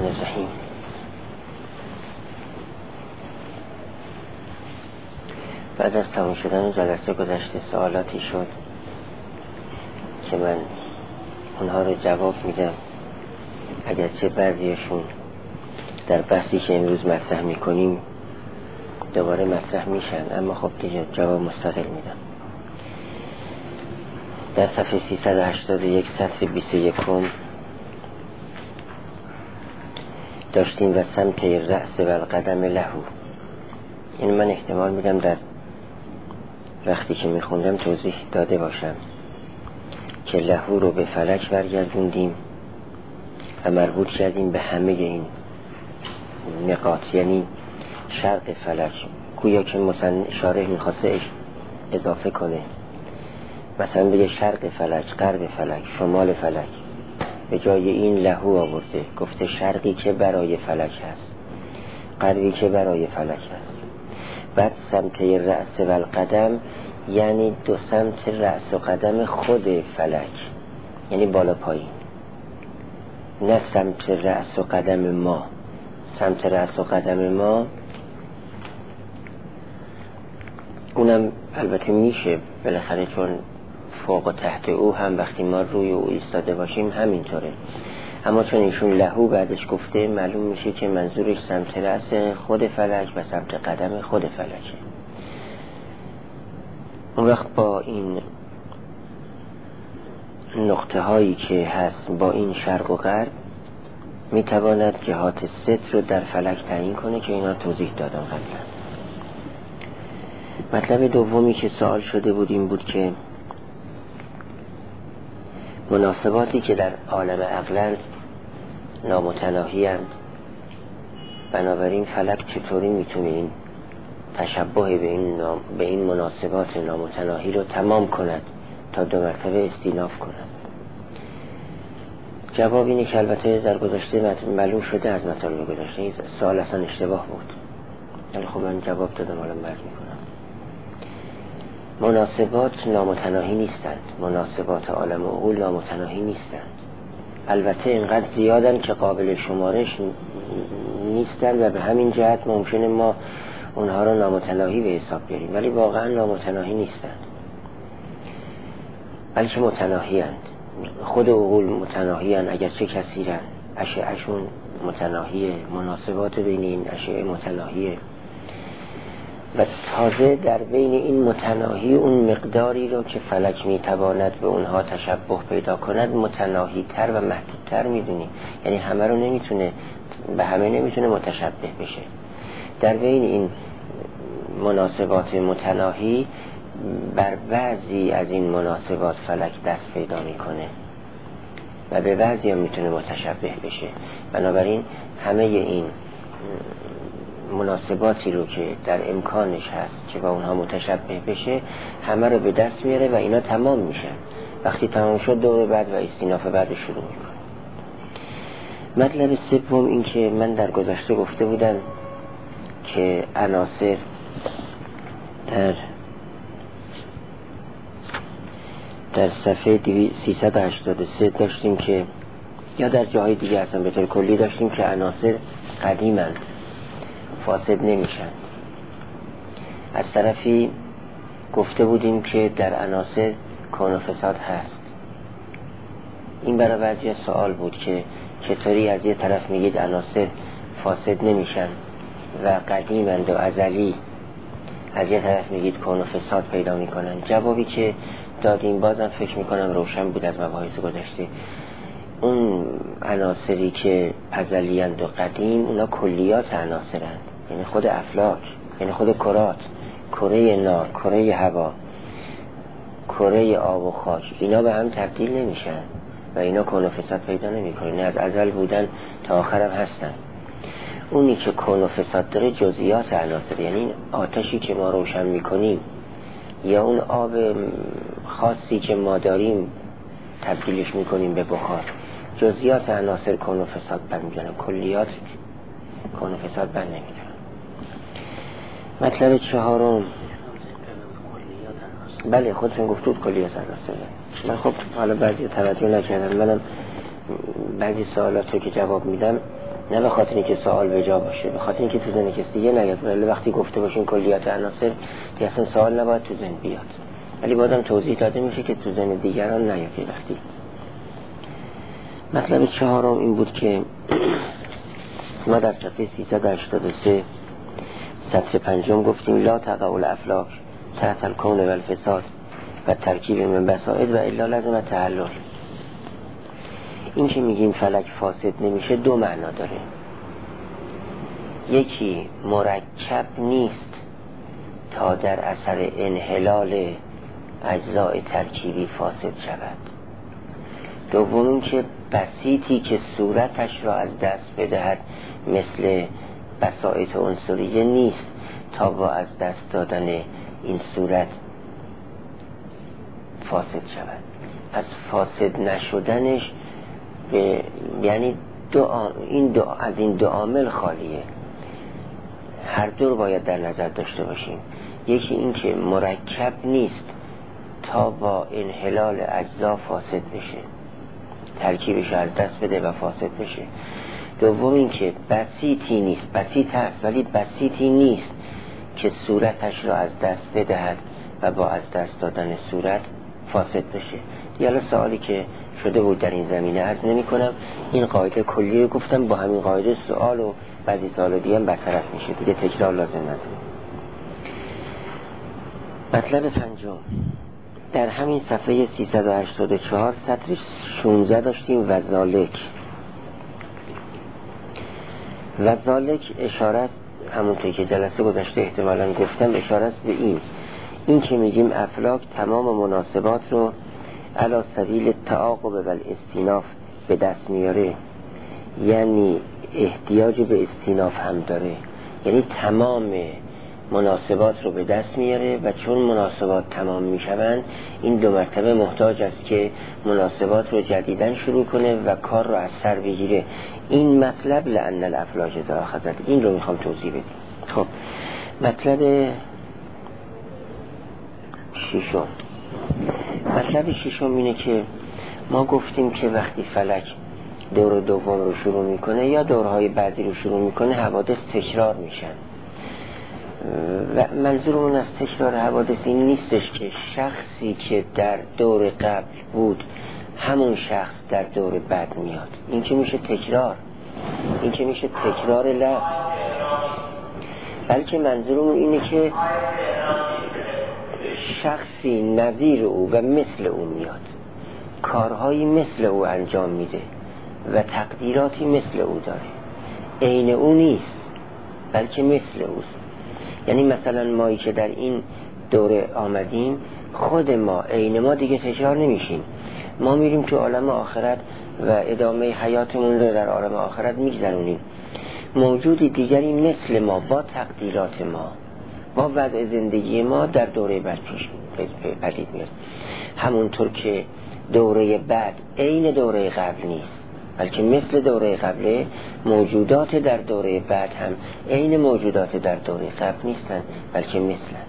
الرحمن الرحیم. بعد از تمام شدن جلسه گذشته سوالاتی شد که من اونها رو جواب میدم، اگرچه بعضیشون در بحثی که امروز مطرح میکنیم دوباره مطرح میشن، اما خب دیگه جواب مستقل میدم. در صفحه 381 سطر 21 داشتیم و سمت رأس و القدم لهو. این من احتمال میدم در وقتی که میخوندم توضیح داده باشم که لهو رو به فلک برگردوندیم و مربوط کردیم به همه این نقاط، یعنی شرق فلک، گویا که مثلا شارح میخواسته اضافه کنه، مثلا بگه شرق فلک، غرب فلک، شمال فلک، به جای این لهو آورده، گفته شرقی که برای فلک هست، غربی که برای فلک هست. بعد سمت رأس و القدم یعنی دو سمت رأس و قدم خود فلک، یعنی بالا پایین، نه سمت رأس و قدم ما. سمت رأس و قدم ما اونم البته میشه بالاخره، چون فوق و تحت او هم وقتی ما روی او ایستاده باشیم همینطوره، اما چون ایشون لهو بعدش گفته معلوم میشه که منظورش سمت رأس خود فلک و سمت قدم خود فلکه. اون وقت با این نقطه هایی که هست، با این شرق و غرب، میتواند جهات ست رو در فلک تعیین کنه که اینا توضیح دادم قبلا. مطلب دومی که سوال شده بود این بود که مناسباتی که در عالم عقلند نامتناهی اند، بنابراین فلک چطوری میتونه این تشبه به این مناسبات نامتناهی رو تمام کند تا دو مرتبه استیناف کند؟ جواب اینه که البته در گذشته معلوم شده از مطالب گذشته، این سوال اصلا اشتباه بود، ولی خب من جواب دادم، حالا مرد میکنم. مناسبات نامتناهی نیستند، مناسبات عالم عقول نامتناهی نیستند، البته اینقدر زیادن که قابل شمارش نیستند و به همین جهت ممکنه ما اونها رو نامتناهی به حساب بیاریم، ولی واقعا نامتناهی نیستند، بلکه متناهی اند. خود عقول متناهی اند، اگرچه کثیرن، اشعه‌شون متناهیه، مناسبات بین این اشعه متناهیه، و تازه در بین این متناهی اون مقداری رو که فلک میتواند به اونها تشبه پیدا کند متناهی تر و محدودتر میدونی، یعنی همه رو نمیتونه، به همه نمیتونه متشبه بشه. در بین این مناسبات متناهی بر بعضی از این مناسبات فلک دست پیدا میکنه و به بعضی هم میتونه متشبه بشه. بنابراین همه این مناسباتی رو که در امکانش هست که با اونها متشبه بشه همه رو به دست میاره و اینا تمام میشن. وقتی تمام شد دور بعد و استیناف بعد شروع میکنه. مطلب سوم این که من در گذشته گفته بودم که عناصر در صفحه 383 داشتیم که، یا در جاهای دیگه اصلا به طور کلی داشتیم که عناصر قدیمند، فاسد نمیشن. از طرفی گفته بودیم که در عناصر کون و فساد هست. این برای بعضی سوال بود که چطوری از یه طرف میگید عناصر فاسد نمیشن و قدیمند و ازلی، از یه طرف میگید کون و فساد پیدا میکنن. جوابی که دادیم بازم فکر میکنم روشن بود از مباحث گذشته. اون عناصری که ازلیند و قدیم اونا کلیات عناصرند، یعنی خود افلاک، یعنی خود کرات، کره نار، کره هوا، کره آب و خاک، اینا به هم تبدیل نمیشن و اینا کون و فساد پیدا نمیکنن، از ازل بودن تا آخرم هستن. اونی که کون و فساد داره جزئیات عناصر، یعنی این آتشی که ما روشن میکنیم یا اون آب خاصی که ما داریم تبدیلش میکنیم به بخار، جزئیات عناصر کون و فساد بر میگن، کلیات کون و فساد بر نمیگن. مطلب چهارم، بله خودتون گفتود کلیات عناصر. من خب حالا بعضی توجه نکردم، منم بعضی سوالات رو که جواب میدم نه به خاطر اینکه سوال به جا باشه، به خاطر اینکه تو ذهن کسی دیگه نیاد. ولی وقتی گفته باشین کلیات عناصر که اصلا سوال نباید تو ذهن بیاد، ولی بازم توضیح داده میشه که تو ذهن دیگران نیاد. وقتی مطلب چهارم این بود که ما در صفحه 383 سطر 5 گفتیم لا تقع الافلاک تحت الکون و الفساد و ترکیب من بسائد و الا لازم تحلل. این که میگیم فلک فاسد نمیشه دو معنا داره. یکی مرکب نیست تا در اثر انحلال اجزای ترکیبی فاسد شود. دوم که بسیطی که صورتش را از دست بدهد مثل بساط عنصریه نیست تا با از دست دادن این صورت فاسد شود. پس فاسد نشدنش یعنی از این دو عامل خالیه. هر دو رو باید در نظر داشته باشیم. یکی این که مرکب نیست تا با انحلال اجزا فاسد بشه، ترکیبش از دست بده و فاسد بشه. دوم این که بسیطی نیست، بسیط هست ولی بسیطی نیست که صورتش را از دست بدهد و با از دست دادن صورت فاسد بشه. دیالا سوالی که شده بود در این زمینه عرض نمی کنم. این قاعده کلی رو گفتم، با همین قاعده سوال و بعضی سوال دیگه هم برطرف میشه، دیگه تکرار لازم نداره. مطلب پنجم در همین صفحه 384 سطر 16 داشتیم و ذالک اشاره است، همونطور که جلسه گذشته احتمالاً گفتم، اشاره است به این که میگیم افلاک تمام مناسبات رو علی سبیل تعاقب و الاستیناف به دست میاره، یعنی احتیاج به استیناف هم داره، یعنی تمام مناسبات رو به دست میاره و چون مناسبات تمام میشوند این دو مرتبه محتاج است که مناسبات رو جدیدن شروع کنه و کار رو از سر بگیره. این مطلب لأن الافلاک اذا اخذت، این رو میخوام توضیح بدیم. خب مطلب ششم اینه که ما گفتیم که وقتی فلک دور دوم رو شروع میکنه یا دورهای بعدی رو شروع میکنه حوادث تکرار میشن و منظورمون از تکرار حوادث این نیستش که شخصی که در دور قبل بود همون شخص در دور بعد میاد. این که میشه تکرار، این که میشه تکرار لفظ، بلکه منظورمون اینه که شخصی نظیر او و مثل او میاد، کارهایی مثل او انجام میده و تقدیراتی مثل او داره، عین او نیست بلکه مثل اوست. یعنی مثلا مایی که در این دوره آمدیم خود ما عین ما دیگه تکرار نمیشیم، ما میریم تو عالم آخرت و ادامه حیاتمون رو در عالم آخرت میگذرونیم. موجودی دیگری مثل ما با تقدیرات ما با وضع زندگی ما در دوره بعد پدید میاد. همونطور که دوره بعد عین دوره قبل نیست بلکه مثل دوره قبله، موجودات در دوره بعد هم عین موجودات در دوره قبل نیستن بلکه مثلن.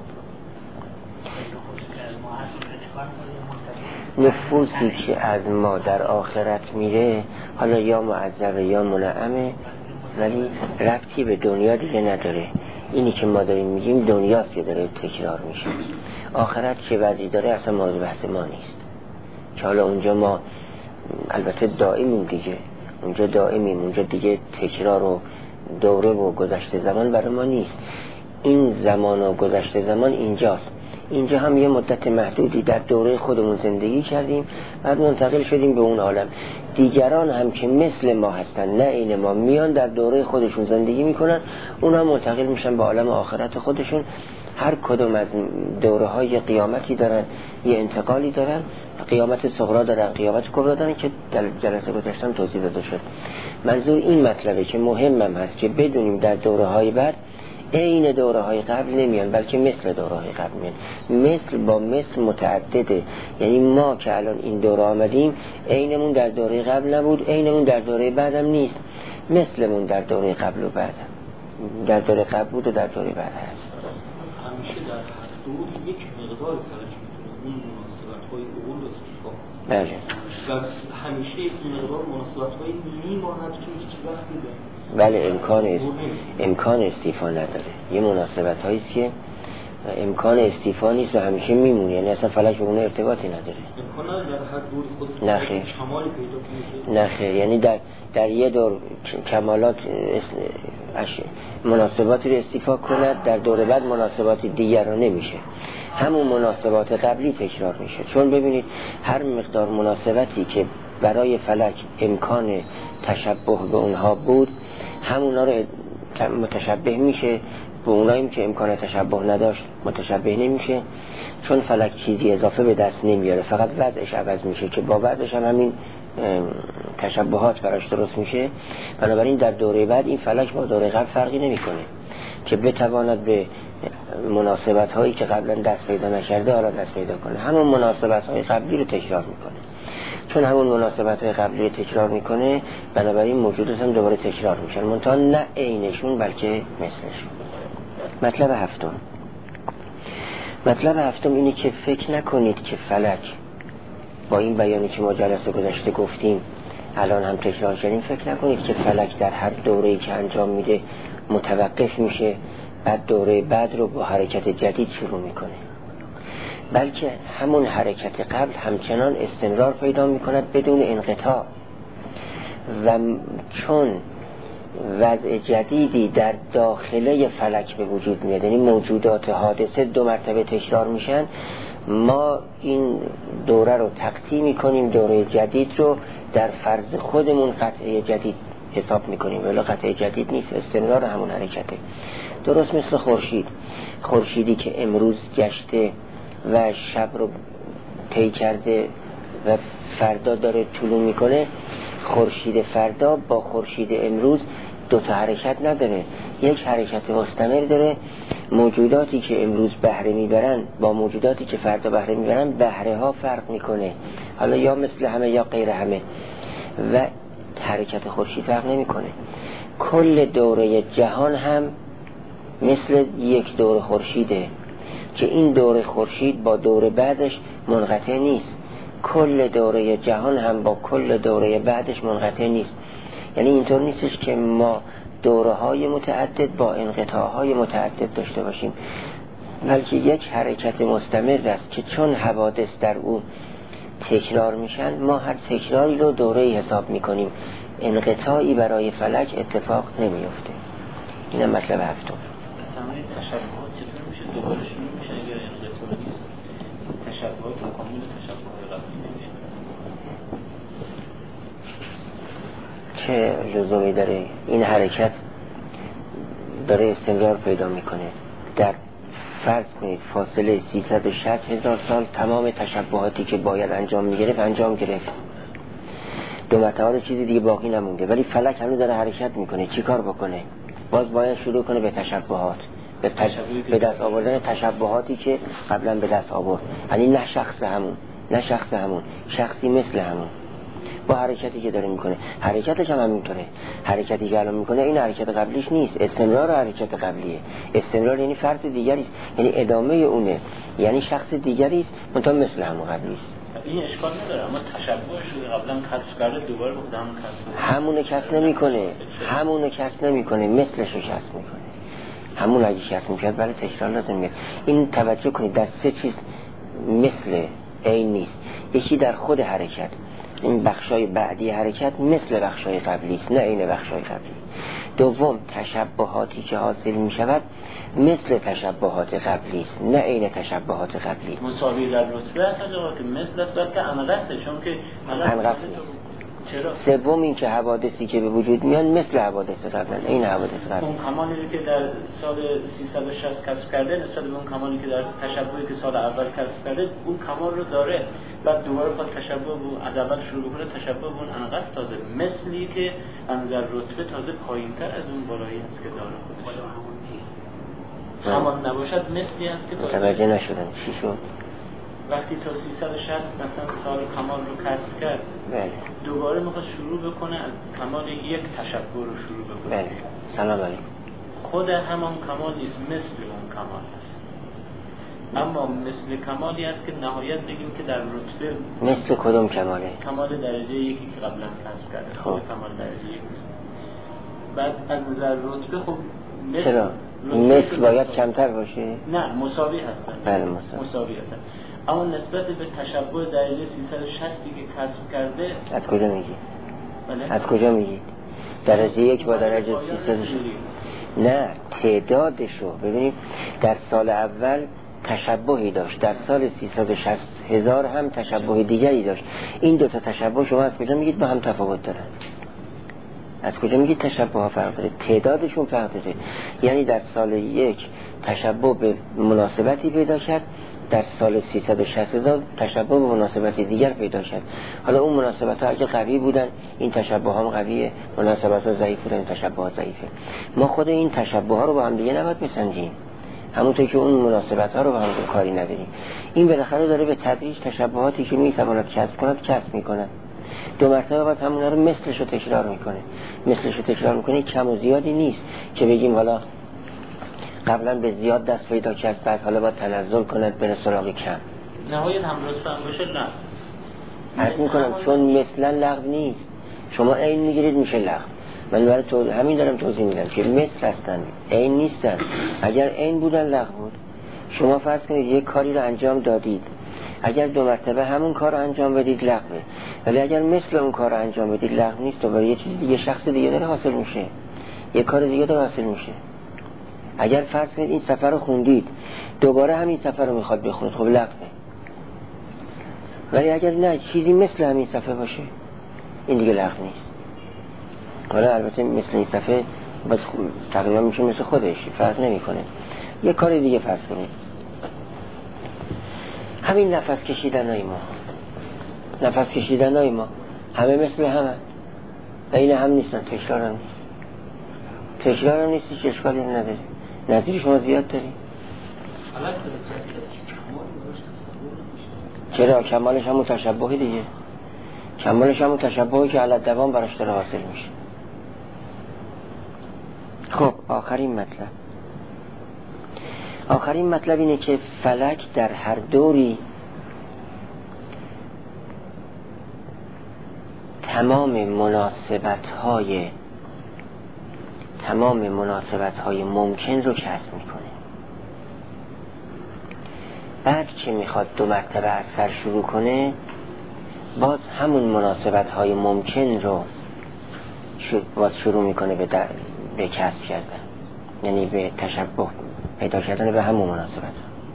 نفوسی که از ما در آخرت میره حالا یا معذب یا منعمه ولی ربطی به دنیا دیگه نداره. اینی که ما داریم میگیم دنیاست که داره تکرار میشه. آخرت چه وضعی داره اصلا موضوع بحث ما نیست، که حالا اونجا ما البته دائمیم دیگه، اونجا دائمیم، اونجا دیگه تکرار و دوره و گذشته زمان برای ما نیست. این زمان و گذشته زمان اینجاست. اینجا هم یه مدت محدودی در دوره خودمون زندگی کردیم، بعد منتقل شدیم به اون عالم. دیگران هم که مثل ما هستن نه این ما، میان در دوره خودشون زندگی میکنن، اونا منتقل میشن به عالم آخرت خودشون. هر کدوم از دوره های قیامتی دارن، یه انتقالی دارن، قیامت صغرا دارن، قیامت کبرا دارن که در جلسه گذشته توضیح داده شد. منظور این مطلبه که مهمم هست که بدونیم در دوره های بعد عین دوره های قبل نمیان بلکه مثل دوره های قبل میان. مثل با مثل متعدده، یعنی ما که الان این دوره آمدیم عینمون در دوره قبل نبود، عینمون در دوره بعدم نیست، مثلمون در دوره قبل و بعد، در دوره قبل بود و در دوره بعد هست. همیشه در هر دور یک مقدار فلک میتونه اون مناسبت های اول رو استفاده کنه. بله. و همیشه یک مقدار مناسبت های میماند که هیچ وقتی به بله امکان استیفا نداره. یه مناسبت هایی است که امکان استیفا نیست و همیشه میمونه، یعنی اصلا فلک به اون ارتباطی نداره. امکان نداره در هر دوری خود نخیر کمالی پیدا کنه. نخیر، یعنی در یه دور کمالات مناسباتی رو استیفا کند، در دور بعد مناسبات دیگر رو نمیشه، همون مناسبات قبلی تکرار میشه. چون ببینید هر مقدار مناسبتی که برای فلک امکان تشبه به اونها بود، همونا رو متشبه میشه، به اونایی که امکان تشبه نداشت متشبه نمیشه، چون فلک چیزی اضافه به دست نمیاره، فقط وضعش عوض میشه که با وضعش هم همین تشبهات براش درست میشه. بنابراین در دوره بعد این فلک با دوره قبل فرقی نمیکنه که بتواند به مناسبت هایی که قبلا دست پیدا نکرده حالا دست پیدا کنه، همون مناسبت های قبلی رو تکرار میکنه. چون همون مناسبت های قبلی رو تکرار میکنه، بنابراین موجودات هم دوباره تکرار میشن، منتها نه عینشون بلکه مثلشون. مطلب هفتم اینه که فکر نکنید که فلک با این بیانی که ما جلسه گذشته گفتیم الان هم تکرار کردیم، فکر نکنید که فلک در هر دوره‌ای که انجام میده متوقف میشه، بعد دوره بعد رو با حرکت جدید شروع میکنه، بلکه همون حرکت قبل همچنان استمرار پیدا میکند بدون انقطاع. و چون وضع جدیدی در داخله فلک به وجود میاد، یعنی موجودات حادثه 2 مرتبه تکرار میشن، ما این دوره رو تقطیع میکنیم، دوره جدید رو در فرض خودمون قطعه جدید حساب میکنیم، ولی قطعه جدید نیست، استمرار همون حرکته. درست مثل خورشیدی که امروز گشته و شب رو طی کرده و فردا داره طلوع میکنه، خورشید فردا با خورشید امروز 2 تا حرکت نداره، یک حرکت مستمر داره. موجوداتی که امروز بهره میبرن با موجوداتی که فردا بهره میبرن، بهره ها فرق میکنه، حالا یا مثل همه یا غیر همه، و حرکت خورشید فرق نمیکنه. کل دوره جهان هم مثل یک دور خورشیده که این دور خورشید با دور بعدش منقطع نیست، کل دوره جهان هم با کل دوره بعدش منقطع نیست. یعنی اینطور نیستش که ما دوره های متعدد با انقطاع های متعدد داشته باشیم، بلکه یک حرکت مستمر است که چون حوادث در اون تکرار میشن، ما هر تکراری رو دوره‌ای حساب میکنیم، انقطاعی برای فلک اتفاق نمیفته. اینم مطلب هفتم. تمام تشبهات چطور میشه دوباره شروع میشه اگر انقطاع نیست؟ تشبهات کامل تشبهات قبلی چه لزومی داره؟ این حرکت داره استمرار پیدا میکنه. در فرض کنید فاصله 360,000 سال تمام تشبهاتی که باید انجام میگرفت انجام گرفت، 2 مرتبه چیزی دیگه باقی نمونده، ولی فلک هنوز داره حرکت میکنه. چی کار بکنه؟ باز باید شروع کنه به تشبهات، به دست آوردن تشبهاتی که قبلا به دست آورد، یعنی نه شخص همون، شخصی مثل همون، با حرکتی که داره میکنه. حرکتش هم همینطوره، حرکتی که الان میکنه این حرکت قبلیش نیست، استمرار حرکت قبلیه. استمرار یعنی فرد دیگری است، یعنی ادامه اونه، یعنی شخص دیگری است منتها مثل همون قبلی است. این اشکال نداره، اما تشبه شده قبلا کسب کرده دوباره به همون کسب، همونو کسب نمیکنه، مثلشو کسب میکنه. همون اگه کسب میکرد برای تکرار لازم میاد. این توجه کنید در 3 چیز مثل این نیست. یکی در خود حرکت، این بخشای بعدی حرکت مثل بخشای قبلی است، نه این بخشای قبلی. دوم تشبهاتی که حاصل می شود مثل تشبهات قبلی است، نه این تشبهات قبلی. مساوی در رتبه است که مثل است، بلکه انقصه، چون که انقص نیست. سوم این که حوادثی که به وجود میان مثل حوادث قبلا، این حوادث قبلی. اون کمالی که در سال 360 کسب کرده نسبت به اون کمالی که در تشبهی که سال اول کسب کرده، اون کمال رو داره، بعد دوباره با تشبه از اول شروع کنه، تشبه به اون انقص تازه مثلی که انظر رتبه تازه پایینتر از اون بالایی است که داره خودش. همان نباشد مثلی است که متوجه نشدن چی شد؟ وقتی تا 360 مثلا سال کمال رو کسب کرد، دوباره میخواد شروع بکنه از کمال یک تشبه رو شروع بکنه. بله. سلام علیکم. خود همان کمال نیست، مثل اون کمال است، اما مثل کمالی است که نهایت بگیم که در رتبه مثل کدوم کماله؟ کمال درجه یکی که قبلا کسب کرده. خود کمال درجه یک نیست. بعد از نظر رتبه خب چرا؟ مثل باید کمتر باشه؟ نه مساوی هستن. بله مساوی هستن. اما نسبت به تشبع درجه 360 که کسب کرده از کجا میگی؟ بله؟ از کجا میگی؟ درجه 1 با درجه 360 نه تعدادشو ببینید. در سال اول تشبهی داشت، در سال 360,000 هم تشبه دیگری داشت. این دو تا تشبه شما از کجا میگید با هم تفاوت دارن؟ از کجا میگید تشبه ها فرق داره؟ تعدادشون فرق داره. یعنی در سال 1 تشبه به مناسبتی پیدا کرد، در سال 360,000 تشبه به مناسبت دیگر پیدا کرد. حالا اون مناسبت ها اگه قوی بودن این تشبه ها هم قویه، مناسبت ها ضعیف بودن این تشبه ها ضعیفه. ما خود این تشبه ها رو با هم دیگه نباید بسنجیم، همونطور که اون مناسبت ها رو با هم دیگه کاری نداریم. این بالاخره داره به تدریج تشبهاتی که میتواند کسب کند کسب میکنه. 2 مرتبه بعد همونا رو مثلش رو تکرار میکنه. مثلش رو تکرار میکنه، کم و زیادی نیست که بگیم حالا قبلا به زیاد دست پیدا کرد بعد حالا باید تنزل کند بره سراغ کم. نهایت هم رتبه هم باشه نه. عرض میکنم چون مثلا لغو نیست، شما عین میگیرید میشه لغو. من برای همین دارم توضیح میدم که مثل هستن، عین نیستن. اگر عین بودن لغو بود. شما فرض کنید یک کاری رو انجام دادید، اگر 2 مرتبه همون کار رو انجام بدید لغوه، ولی اگر مثل اون کار رو انجام بدید لغو نیست، دوباره یه چیز دیگه، شخص دیگه داره حاصل میشه، یه کار دیگه داره حاصل میشه. اگر فرض کنید این سفر رو خوندید دوباره همین سفر رو میخواد بخونید، خب لغوه. ولی اگر نه چیزی مثل همین صفحه باشه این دیگه لغو نیست. حالا البته مثل این صفحه باز تقریبا میشه مثل خودش، فرق نمیکنه. یه کار دیگه فرض کنید، همین نفس کشیدنای ما، نفس کشیدنای ما همه مثل همه، این هم نیستن، تکرار هم نیست. تکرار هم نیستی که اشکالی نداره. نظیر شما زیاد داری؟ چرا؟ کمالش همون تشبهی دیگه، کمالش همون تشبهی که علت دوام براش داره حاصل میشه. خب آخرین مطلب اینه که فلک در هر دوری تمام مناسبت‌های ممکن رو کسب میکنه. بعد که میخواد 2 مرتبه از سر شروع کنه باز همون مناسبت‌های ممکن رو باز شروع میکنه به کسب کردن، یعنی به تشبه پیدا کردن به همون مناسبت.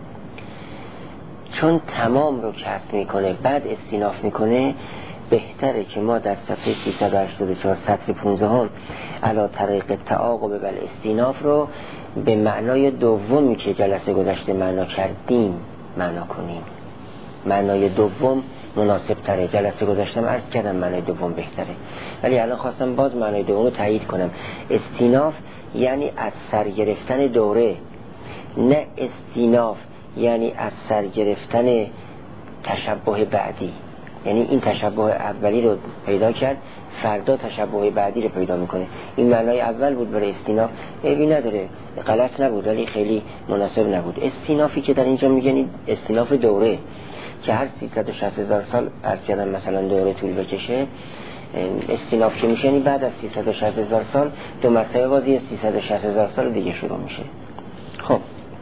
چون تمام رو کسب میکنه بعد استیناف میکنه، بهتره که ما در صفحه 384 سطر 15 علی طریق تعاقب بل استیناف رو به معنای دومی که جلسه گذشته معنا کردیم معنا کنیم. معنای دوم مناسب تره. جلسه گذاشتم عرض کردم معنای دوم بهتره، ولی الان خواستم باز معنای دوم رو تایید کنم. استیناف یعنی از سر گرفتن دوره، نه استیناف یعنی از سر گرفتن تشبه بعدی. یعنی این تشبه اولی رو پیدا کرد فردا تشبه بعدی رو پیدا میکنه. این معنای اول بود برای استیناف، عیبی نداره، غلط نبود ولی خیلی مناسب نبود. استینافی که در اینجا میگن استیناف دوره که هر 360,000 سال عرض کردم مثلا دوره طول بکشه، استیناف که میشه یعنی بعد از 360,000 سال 2 مرتبه بازی 360,000 سال دیگه شروع میشه. خب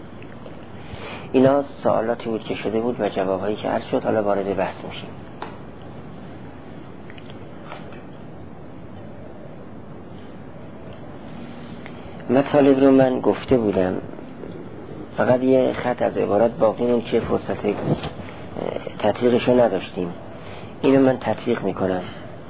اینا سوالاتی بود که شده بود و جوابهایی که عرض شد. حالا وارد بحث میشیم. مطالب رو من گفته بودم، فقط یه خط از عبارت باقی مون که فرصت تطبیقشو نداشتیم. اینو من تطبیق میکنم.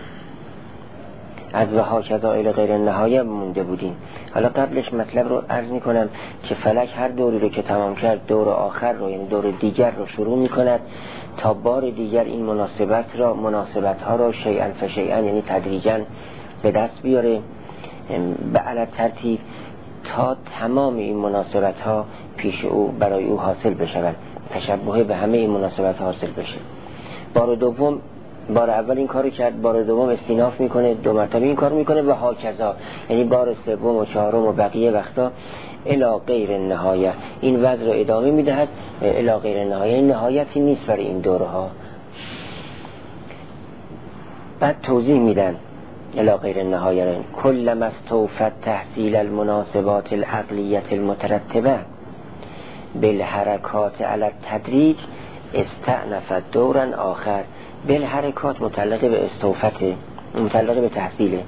از وها کذا الی غیر نهایه مونده بودیم. حالا قبلش مطلب رو عرض میکنم که فلک هر دوری رو که تمام کرد دور آخر رو، یعنی دور دیگر رو شروع میکند تا بار دیگر این مناسبت ها رو شیئا فشیئا یعنی تدریجا به دست بیاره به علت ترتیب تا تمام این مناسبت ها پیش او برای او حاصل بشود، تشبه به همه این مناسبت ها حاصل بشه. بار اول این کارو کرد، بار دوم استیناف میکنه، 2 مرتبه این کارو میکنه و هاکذا، یعنی بار سوم و چهارم و بقیه وقتا الی غیر نهایه این وضع رو ادامه میدهد. الی غیر نهایه نهایتی نیست برای این دوره ها. بعد توضیح میدن الی غیر النهایه. کلما استوفت تحصیل المناسبات العقلیه المترتبه بالحرکات علی التدریج استأنفت دورا آخر. بالحرکات متعلق به استوفت، متعلق به تحصیله.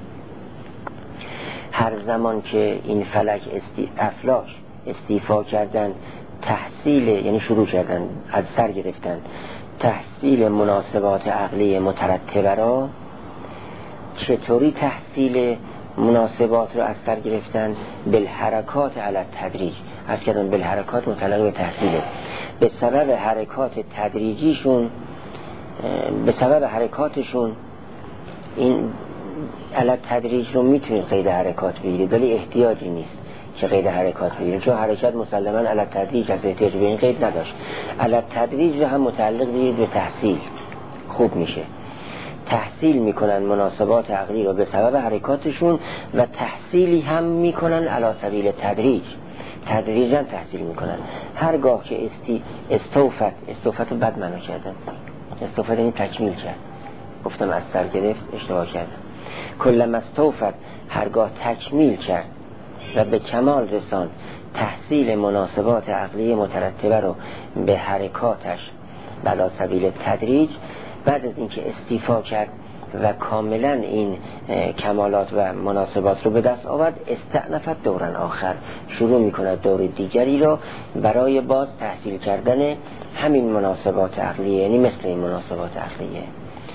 هر زمان که این فلک افلاک استیفا کردن تحصیل، یعنی شروع کردن از سر گرفتن تحصیل مناسبات عقلی مترتبه را، چطوری تحصیل مناسبات رو از سر گرفتن؟ بالحرکات علی التدریج. از کردن بالحرکات متعلق به تحصیله. به سبب حرکات تدریجیشون، به سبب حرکاتشون این علی التدریج رو میتونید قید حرکات بگیرید، ولی احتیاجی نیست که قید حرکات بگیرید، چون حرکت مسلما علی التدریج از احتیاج به این قید نداشت. علی التدریج رو هم متعلق بگیرید به تحصیل، خوب میشه. تحصیل میکنن مناسبات عقلی رو به سبب حرکاتشون و تحصیلی هم میکنن علی سبیل تدریج، تدریجا تحصیل میکنن. هرگاه که استوفت رو بد معنا کردن، استوفت این تکمیل کرد، گفتم از سر گرفت، اشتباه کردم. کلما استوفت هرگاه تکمیل کرد و به کمال رسان تحصیل مناسبات عقلی مترتبه رو به حرکاتش بلا سبیل تدریج، بعد از اینکه استیفا کرد و کاملا این کمالات و مناسبات رو به دست آورد، استأنفت دورن آخر، شروع میکند دور دیگری رو برای باز تحصیل کردن همین مناسبات عقلیه، یعنی مثل این مناسبات عقلیه.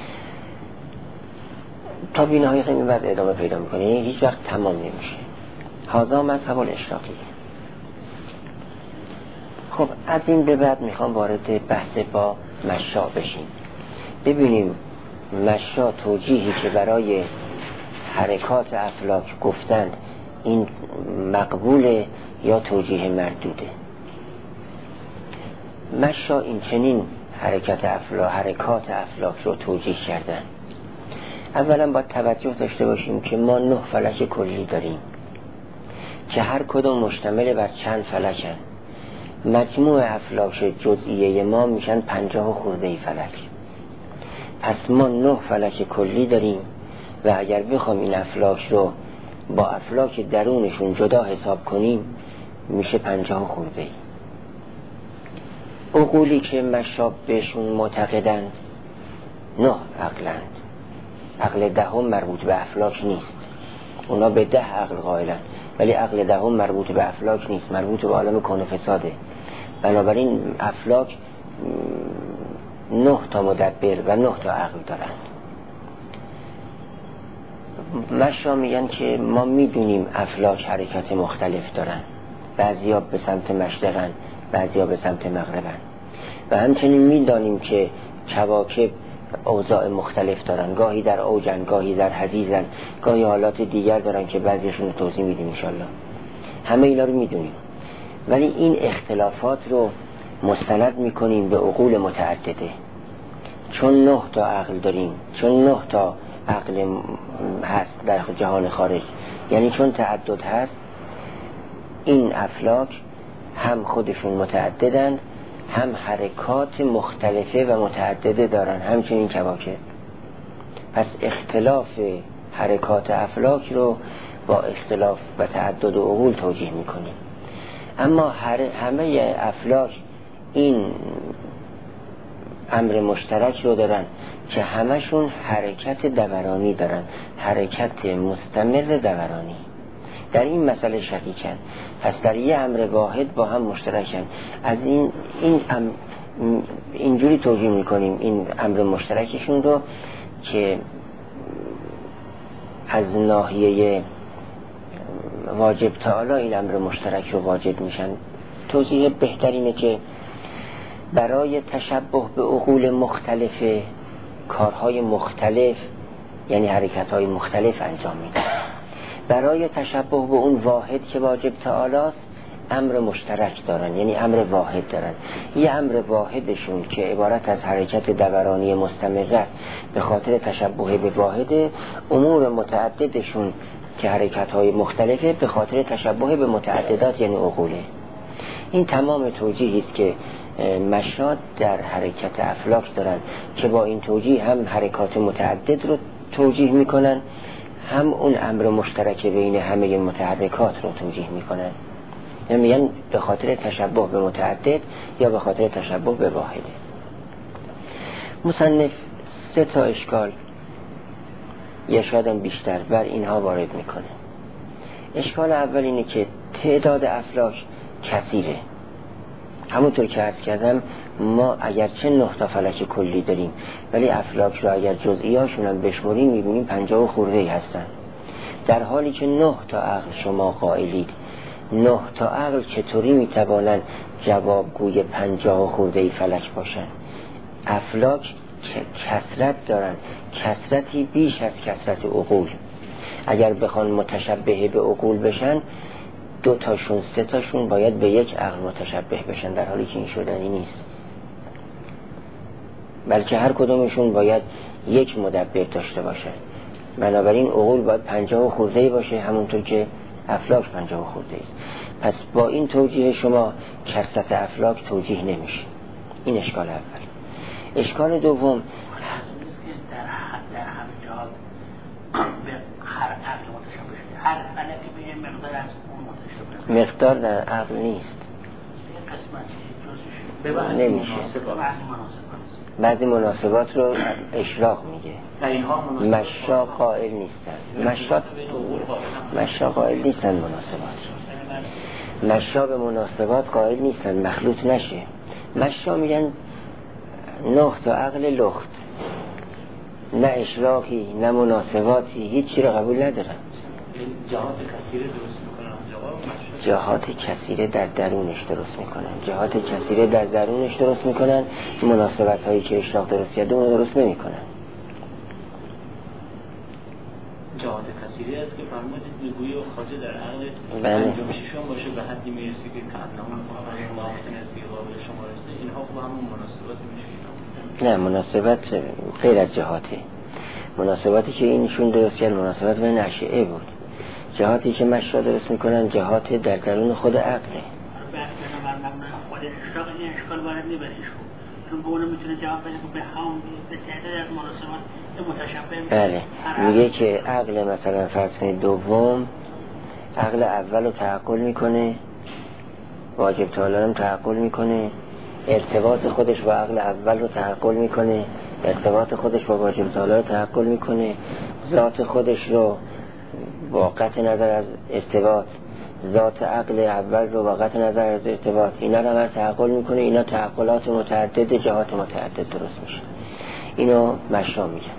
تا بی نهایت این بعد ادامه پیدا میکنه، یعنی هیچ وقت تمام نمیشه. هذا مذهب الاشراقی. خب از این به بعد میخوام وارد بحث با مشا بشیم. ببینیم مشا توجیهی که برای حرکات افلاک گفتند این مقبوله یا توجیه مردوده. مشا این چنین حرکات افلاک رو توجیه کردن. اولا باید توجه داشته باشیم که ما 9 فلک کلی داریم که هر کدوم مشتمل بر چند فلکن. مجموع افلاک جزئیه ما میشن 50 خورده فلک. پس ما 9 فلک کلی داریم و اگر بخوام این افلاک رو با افلاک درونشون جدا حساب کنیم میشه 50 خورده. عقولی که مشاب بهشون معتقدن 9 عقلند. عقل دهم مربوط به افلاک نیست، اونا به 10 عقل قائلن، ولی عقل دهم مربوط به افلاک نیست، مربوط به عالم کون و فساده. بنابراین افلاک 9 تا مدبر و 9 تا عقل دارن. مشا میگن که ما میدونیم افلاک حرکت مختلف دارن، بعضیا به سمت مشرقن، بعضیا به سمت مغربن، و همچنین میدانیم که کواکب اوضاع مختلف دارن، گاهی در اوجن، گاهی در حضیضن، گاهی حالات دیگر دارن که بعضیشون رو توضیح میدیم انشالله. همه اینا رو میدونیم، ولی این اختلافات رو مستند میکنیم به عقول متعدده. چون 9 تا عقل داریم، چون 9 تا عقل هست در جهان خارج، یعنی چون تعدد هست، این افلاک هم خودشون متعددن، هم حرکات مختلفه و متعدده دارن، همچنین کواکب. پس اختلاف حرکات افلاک رو با اختلاف و تعدد و عقول توجیه میکنیم. اما همه افلاک این امر مشترک رو دارن که همشون حرکت دورانی دارن، حرکت مستمر دورانی. در این مسئله شریکن، پس در یه امر واحد با هم مشترکن. از اینجوری توجیه میکنیم این امر مشترکشون رو که از ناحیه واجب تعالی این امر مشترک رو واجب میشن. توجیه بهترینه که برای تشبه به عقول مختلف کارهای مختلف، یعنی حرکتهای مختلف انجام میدن. برای تشبه به اون واحد که واجب تعالی است امر مشترک دارن، یعنی امر واحد دارن. یه امر واحدشون که عبارت از حرکت دورانی مستمره به خاطر تشبه به واحد، امور متعددشون که حرکتهای مختلفه به خاطر تشبه به متعددات، یعنی عقوله. این تمام توجیهی است که مشاد در حرکت افلاک دارن که با این توجیه هم حرکات متعدد رو توجیه میکنن، هم اون امر مشترک بین همه متحرکات رو توجیه میکنن، یعنی میگن به خاطر تشبه به متعدد یا به خاطر تشبه به واحده. مصنف 3 اشکال یا شاید هم بیشتر بر اینها وارد میکنه. اشکال اول اینه که تعداد افلاک کثیره. همونطور که عرض کردم ما اگرچه 9 فلک کلی داریم ولی افلاک رو اگر جزئی هاشون هم بشمریم میبینیم 50 خورده هستن، در حالی که 9 عقل شما قائلید. 9 عقل چطوری میتوانند جوابگوی 50 خورده فلک باشن؟ افلاک کثرت دارن، کثرتی بیش از کثرت عقول. اگر بخوان متشبه به عقول بشن 2 تاشون 3 تاشون باید به یک عقل متشبه بشن، در حالی که این شدنی نیست، بلکه هر کدومشون باید یک مدبر داشته باشه. بنابراین عقول باید 50 خورده باشه همونطور که افلاک 50 خورده است. پس با این توجیه شما کثرت افلاک توجیه نمیشه. این اشکال اول. اشکال دوم در همه جهات به هر عقل متشابه شده، هر فلکی به این مقدار از اون متشابه. مقدار در عقل نیست، قسمتی نمیشه. بعضی مناسبات رو اشراق میگه. مشا قائل نیستن، مشا قائل نیستن مناسبات. مشا به مناسبات قائل نیستن، مخلوط نشه. مشا میگن 9 عقل لخت، نه اشراقی نه مناسباتی، هیچی رو قبول ندارن. جهات کثیره در درونش درست میکنن، جهات کثیره در درونش درست میکنن. مناسبت هایی که اشراق درست کرده اون درست نمیکنن. جهات کثیره است که فرمودید میگویی و خواجه در عقل انجام ششم باشه به حدی میرسی که کانون مواطن استقبال شما رسه. اینها خوب همون مناسباتی میشه؟ نه، مناسبت غیر از جهاته. مناسباتی که اینشون درست کرد مناسبت به نشئه بود. جهاتی که مشا درست میکنن جهات در درون خود عقله. خود اشراق این اشکال وارد نبریش چون به اونو میتونه جواب بده که به هم به تعداد از مناسبات متشابه. بله، میگه که عقل مثلا فرض کنید دوم عقل اول رو تعقل میکنه، واجب تعالی رو تعقل میکنه، ارتباط خودش با عقل اول رو تعقل میکنه، ارتباط خودش با واجب تعالی رو تعقل میکنه، ذات خودش رو با قطع نظر از ارتباط، ذات عقل اول رو با قطع نظر از ارتباط، اینا رو هم تعقل میکنه. اینا تعقلات متعدد جهات متعدد درست میشه. اینو مشا میگن.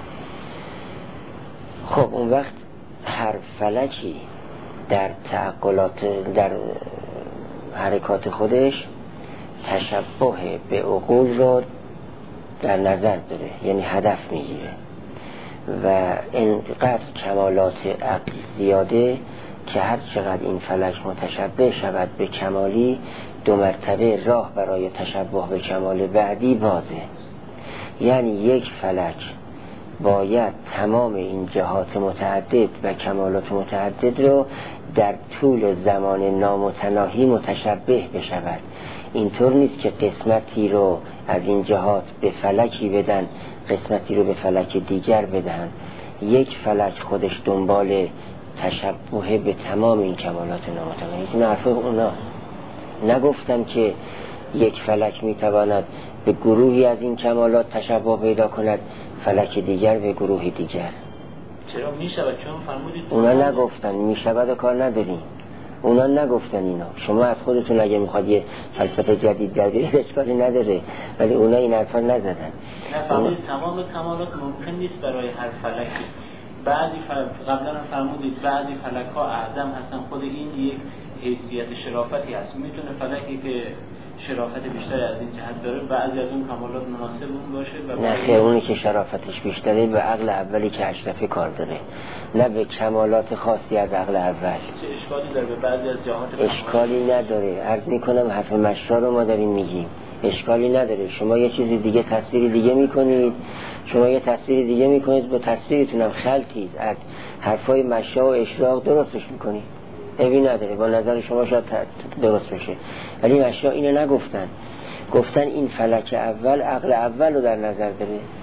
خب اون وقت هر فلکی در تعقلات در حرکات خودش تشبه به عقول رو در نظر داره، یعنی هدف میگیره و اینقدر کمالات عقل زیاده که هر چقدر این فلک متشبه شود به کمالی 2 مرتبه راه برای تشبه به کمال بعدی بازه. یعنی یک فلک باید تمام این جهات متعدد و کمالات متعدد رو در طول زمان نامتناهی متشبه بشود. اینطور نیست که قسمتی رو از این جهات به فلکی بدن قسمتی رو به فلک دیگر بدن. یک فلک خودش دنبال تشبه به تمام این کمالات نامتناهی. این حرف اوناست. نگفتم که یک فلک میتواند به گروهی از این کمالات تشبه پیدا کند، فلک دیگر به گروه دیگر. چرا میشود؟ چون فرمودید اونا نگفتن میشود و کار نداریم. اونا نگفتن اینا. شما از خودتون اگه میخواد یه فلسفه جدید در بیارید اشکالی نداره، ولی اونا این حرفا نزدن. نه فرمودید تمام کمالات ممکن نیست برای هر فلکی. بعضی قبلا هم فرمودید بعضی فلک ها اعظم هستن، خود این یک حیثیت شرافتی هست. میتونه فلکی که شرافت بیشتری از این جهت داره بعضی از اون کمالات مناسب اون باشه و نه خیر، اونی که شرافتش بیشتره به عقل اولی که اشرفی کار داره، نه به کمالات خاصی از عقل اول. چه اشکالی داره به بعضی از جهات؟ اشکالی نداره. عرض میکنم حرف مشا رو ما داریم میگیم، اشکالی نداره. شما یه چیزی دیگه تصویری دیگه میکنید، شما یه تصویری دیگه میکنید با تصویرتونم خلطی از حرفای مشا و اشراق درستش میکنید، عیبی نداره. با نظر شما شاید درست بشه، ولی مشا اینو نگفتن. گفتن این فلک اول عقل اول رو در نظر داره.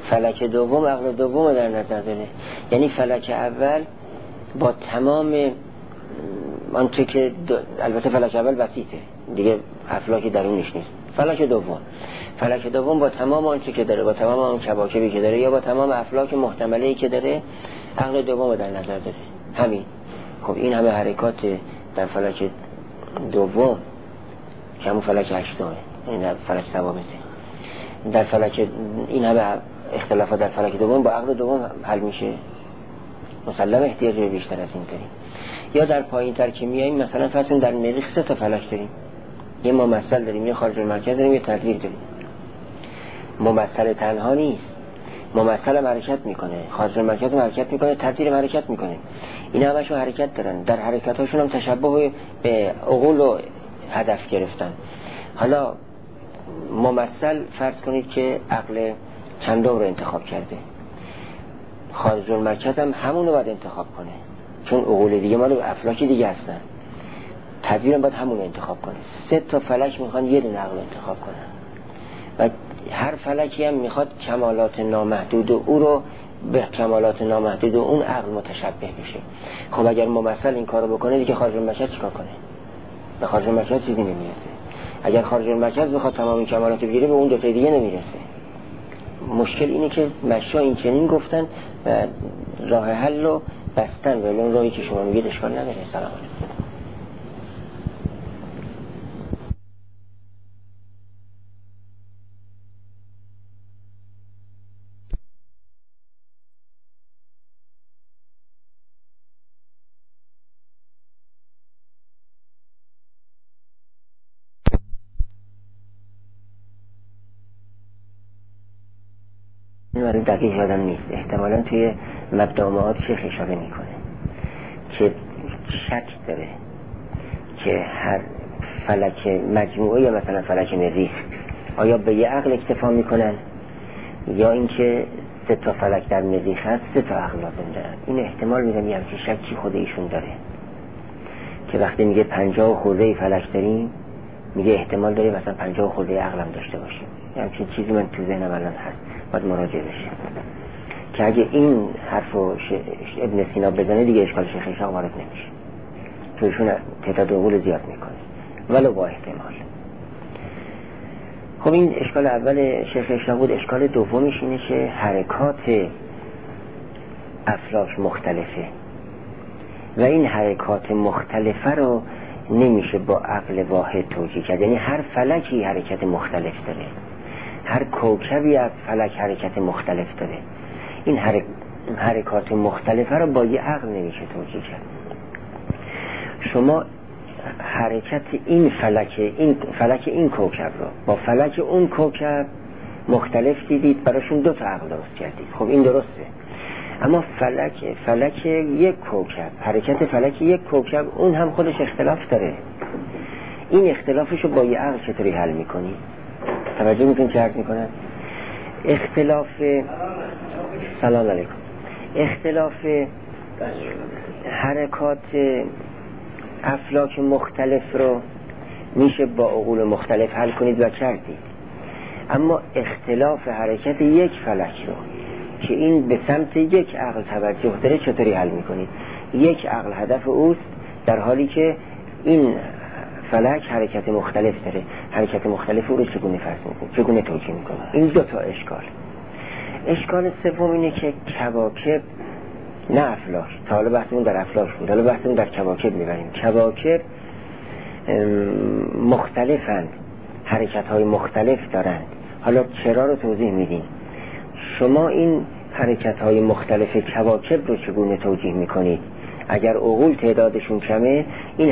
فلک دوم عقل دوم در نظر داره. یعنی فلک اول با تمام آنچه که البته فلک اول بسیطه دیگه، افلاکی درونش نیست. فلک دوم با تمام آنچه که داره، با تمام آن کواکبی که داره، یا با تمام افلاک محتمله‌ای که داره، عقل دوم در نظر داره. همین. خب این همه حرکات در فلک دوم که همون فلک هشتمه، این در فلک ثوابته، در فلک این همه اختلافات در فلک دوم با عقل دوم حل میشه. مسلم احتیاج به بیشتر از این داریم. یا در پایین تر که میاییم، مثلا فرض کنید در مریخ 3 تا فلک داریم، یه ممثل داریم، یه خارج المرکز داریم، یه تدویر داریم. ممثل تنها نیست، ممثل هم حرکت میکنه، خارج المرکز هم حرکت میکنه، تدویر هم حرکت میکنه. اینا همشون حرکت دارن، در حرکتاشون هم تشبه به عقول و هدف گرفتن. حالا ممثل فرض کنید که عقل چندم رو انتخاب کرده، خارج المرکز هم همون رو باید انتخاب کنه، چون عقول دیگه مالو افلاک دیگه هستن. تدویرم باید همون رو انتخاب کنه. 3 تا فلک میخوان یه دونه عقل انتخاب کنن و هر فلکی هم میخواد کمالات نامحدود و او رو به کمالات نامحدود و اون عقل متشبه بشه. خب اگر ممثل این کارو بکنه دیگه خارج المرکز چیکار کنه؟ به خارج المرکز چیزی نمیرسه. اگر خارج المرکز بخواد تمام این کمالات رو بگیره، به اون دو تا دیگه نمیرسه. مشکل اینه که مشا این چنین گفتن و راه حل رو بستن، ولی اون راهی که شما میگید اشکال نداره. سلام علیکم. این دقیق یادم نیست، احتمالاً توی مبدأ شیخ اشاره میکنه که شک داره که هر فلک مجموعه یا مثلا فلک مریخ آیا به یه عقل اکتفا میکنن یا اینکه 3 تا فلک در مریخ هست 3 تا عقل لازم دارن. این احتمال میدم یه همچین شکی خود ایشون داره که وقتی میگه 50 خورده فلک داریم، میگه احتمال داره مثلا 50 خورده عقل هم داشته باشیم. یه همچین چیزی من تو ذهنم الان هست، باید مراجعه بشه که اگه این حرفو ابن سینا بزنه دیگه اشکال شیخ اشاق وارد نمیشه، تویشون تعداد عقول زیاد میکنه ولو با احتمال. خب این اشکال اول شیخ اشاق بود. اشکال دومیش اینه که حرکات افلاک مختلفه و این حرکات مختلفه رو نمیشه با عقل واحد توجیه کرد. یعنی هر فلکی حرکت مختلف داره، هر کوکبی از فلک حرکت مختلف داره. این حرکات مختلفه رو با یه عقل نمیشه توجیه کرد. شما حرکت این فلک این کوکب رو با فلک اون کوکب مختلف دیدید، براشون 2 تا عقل درست کردید. خب این درسته، اما فلک یک کوکب، حرکت فلک یک کوکب اون هم خودش اختلاف داره. این اختلافش رو با یه عقل چطوری حل میکنی؟ توجه میکنی چه عرض میکنن؟ سلام علیکم. اختلاف حرکات افلاک مختلف رو میشه با عقول مختلف حل کنید و کردید، اما اختلاف حرکت یک فلک رو که این به سمت یک عقل توجه داره چطوری حل میکنید؟ یک عقل هدف اوست، در حالی که این فلک حرکت مختلف داره. حرکت مختلف او رو چگونه فرض میکنید؟ چگونه توجیه میکنید؟ این 2 تا اشکال. اشکال سوم اینه که کواکب نه افلاک، تا حالا بحثمون در افلاک بود، حالا بحثمون در کواکب میبریم. کواکب مختلفند، حرکت های مختلف دارند. حالا چرا رو توضیح میدیم. شما این حرکت های مختلف کواکب رو چگونه توجیه میکنید؟ اگر عقول تعدادشون کمه، این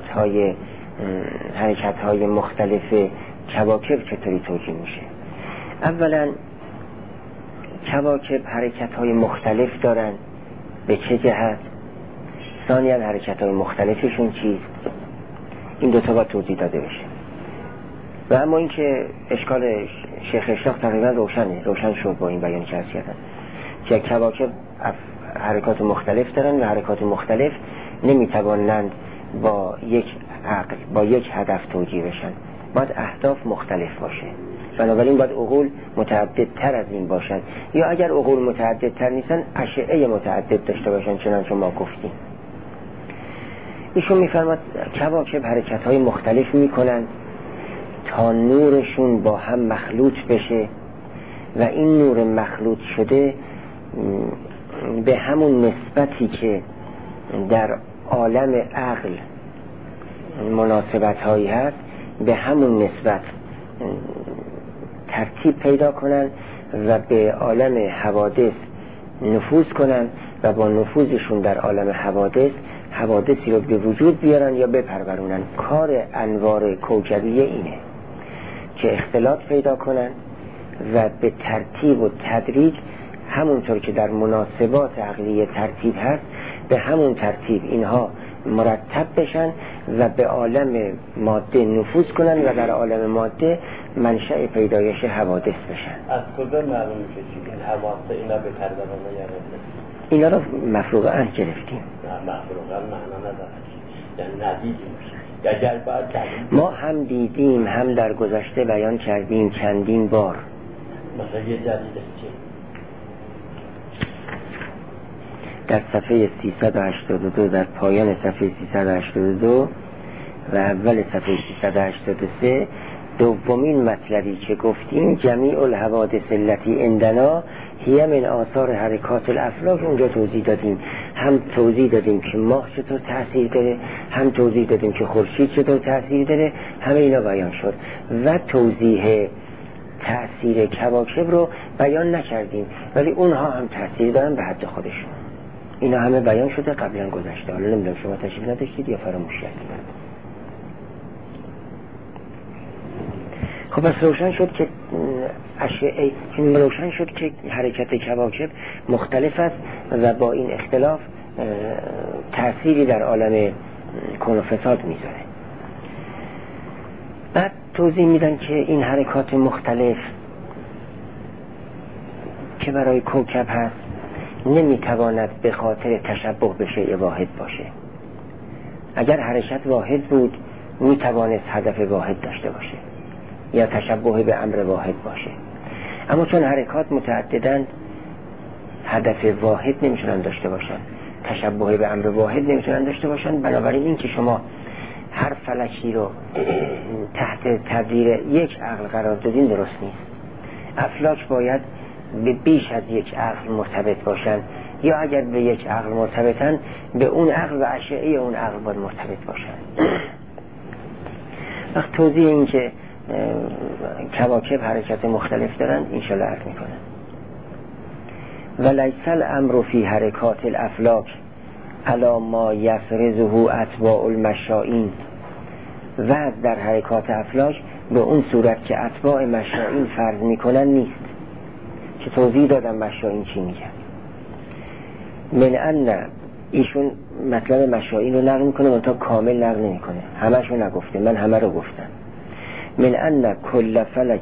حرکت های مختلف کواکب چطوری توجیه میشه؟ اولا کواکب حرکت های مختلف دارن، به چه جهت؟ ثانیاً حرکت های مختلفشون چیست؟ این 2 تا باید توضیح داده بشه. و اما این که اشکال شیخ اشاق تقریبا روشن شد با این بیان که عرض کردن که کواکب حرکات مختلف دارن و حرکات مختلف نمیتوانند با یک عقل با یک هدف توجیه بشن، باید اهداف مختلف باشه. بنابراین باید عقول متعددتر از این باشن، یا اگر عقول متعددتر نیستن اشعه متعدد داشته باشن چنانچه ما گفتیم. ایشون میفرماد کواکب حرکت‌های مختلف میکنن تا نورشون با هم مخلوط بشه و این نور مخلوط شده به همون نسبتی که در عالم عقل مناسبت هایی هست به همون نسبت ترتیب پیدا کنن و به عالم حوادث نفوذ کنن و با نفوذشون در عالم حوادثی رو به وجود بیارن یا بپرورونن. کار انوار کوکبیه اینه که اختلاط پیدا کنن و به ترتیب و تدریج همونطور که در مناسبات عقلی ترتیب هست به همون ترتیب اینها مرتب بشن و به عالم ماده نفوذ کنن و در عالم ماده منشأ پیدایش حوادث بشن. از کجا معلوم میشه که این حوادث اینا به پرورانه یعنی اینا رو مفروغ عهد گرفتیم. نه مفروغ عهد معنا نداره، یعنی ندیدیم. اگر باید ما هم دیدیم هم در گذشته بیان کردیم چندین بار. مثلا یه جدیده چی؟ در صفحه 382 در پایان صفحه 382 و اول صفحه 383 دومین مطلبی که گفتیم جمیع الحوادث التي عندنا هی من آثار حرکات الافلاک، اونجا توضیح دادیم. هم توضیح دادیم که ماه چطور تأثیر داره، هم توضیح دادیم که خورشید چطور تأثیر داره، همه اینا بیان شد و توضیح تأثیر کواکب رو بیان نکردیم ولی اونها هم تأثیر دارن به حد خودشون. اینا همه بیان شده قبلا گذشته. حالا نمیدونم شما تشریف نداشتید یا فراموش کردید. خب بس روشن شد که روشن شد که حرکت کواکب مختلف است و با این اختلاف تأثیری در عالم کون و فساد میذاره. بعد توضیح میدن که این حرکات مختلف که برای کوکب هست نمیتواند به خاطر تشبه به شیء واحد باشه. اگر حرکت واحد بود میتوانست هدف واحد داشته باشه یا تشبه به امر واحد باشه، اما چون حرکات متعددند هدف واحد نمیتونن داشته باشن، تشبه به امر واحد نمیتونن داشته باشن. بنابراین این که شما هر فلکی رو تحت تدبیر یک عقل قرار دادین درست نیست. افلاک باید به بیش از یک عقل مرتبط باشن یا اگر به یک عقل مرتبطن به اون عقل و اشعه اون عقل باید مرتبط باشن. وقت توضیح این که کواکب حرکت مختلف دارن انشالله عرض میکنن. ولیس الامر فی حرکات الافلاک علی ما یفرضه اتباع المشائین، و در حرکات افلاک به اون صورت که اتباع مشائین فرض میکنن نیست. که توضیح دادم مشائین چی میگن. من ان ایشون مطلب مشائین رو نقل میکنه منتها کامل نقل نمیکنه، همشو نگفته، من همه رو گفتم. من ان کل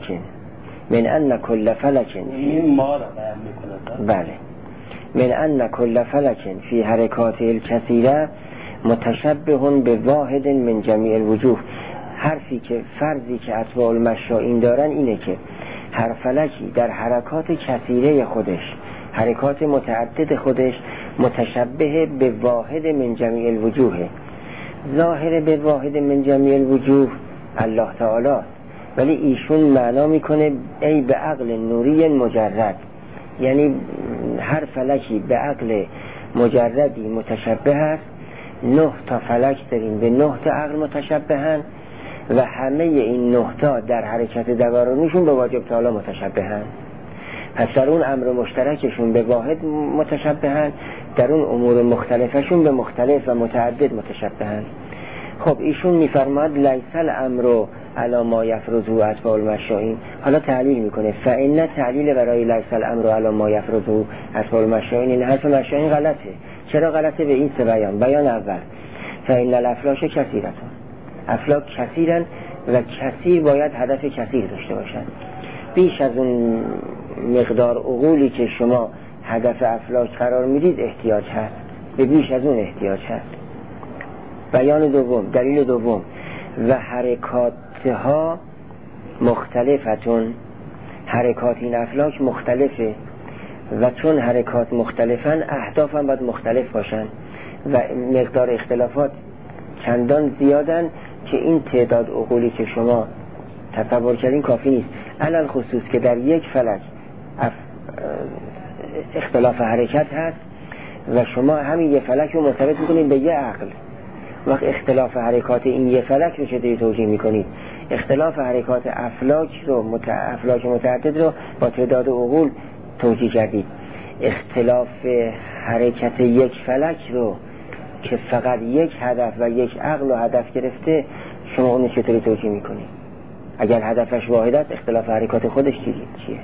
فلک این ما رو بیان میکنه. بله. من ان کل فلک فی حرکات الکثیره متشبه به واحد من جمیع الوجوه. حرفی که فرضی که اتباع المشائین دارن اینه که هر فلکی در حرکات کثیره خودش، حرکات متعدد خودش متشبه به واحد من جمیع الوجوه. ظاهر به واحد من جمیع الوجوه الله تعالی، ولی ایشون معنا میکنه ای به عقل نوری مجرد، یعنی هر فلکی به عقل مجردی متشبه است. 9 تا فلک داریم به 9 تا عقل متشبهن و همه این 9 تا در حرکت دورانیشون به واجب تعالی متشبهن. پس در اون امر مشترکشون به واحد متشبهن، در اون امور مختلفشون به مختلف و متعدد متشبهن. خب ایشون میفرماد لیس الامر علی ما یفرضه اتباع المشائین. حالا تعلیل میکنه فإن تعلیل برای لیس الامر علی ما یفرضه اتباع المشائین، این حرف مشائین غلطه. چرا غلطه؟ به این سه بیان اول فإن الافلاک کثیرتون، افلاک کثیرن و کثیر باید هدف کثیر داشته باشن. بیش از اون مقدار عقولی که شما هدف افلاک قرار میدید احتیاج هست، به بیش از اون احتیاج هست. بیان دوم، دلیل دوم و حرکاتها مختلفتون حرکات این افلاک مختلفه و چون حرکات مختلفن اهداف هم باید مختلف باشن و مقدار اختلافات چندان زیادن که این تعداد عقولی که شما تصور کردین کافی نیست. علل خصوص که در یک فلک اختلاف حرکت هست و شما همین یه فلک رو مرتبط میکنید به یه عقل. وقت اختلاف حرکات این یه فلک رو چطوری توجیه میکنید؟ اختلاف حرکات افلاک متعدد رو با تعداد عقول توجیه کردید. اختلاف حرکت یک فلک رو که فقط یک هدف و یک عقل و هدف گرفته شما اونو چطوری توجیه میکنید؟ اگر هدفش واحد است اختلاف حرکات خودش چیه؟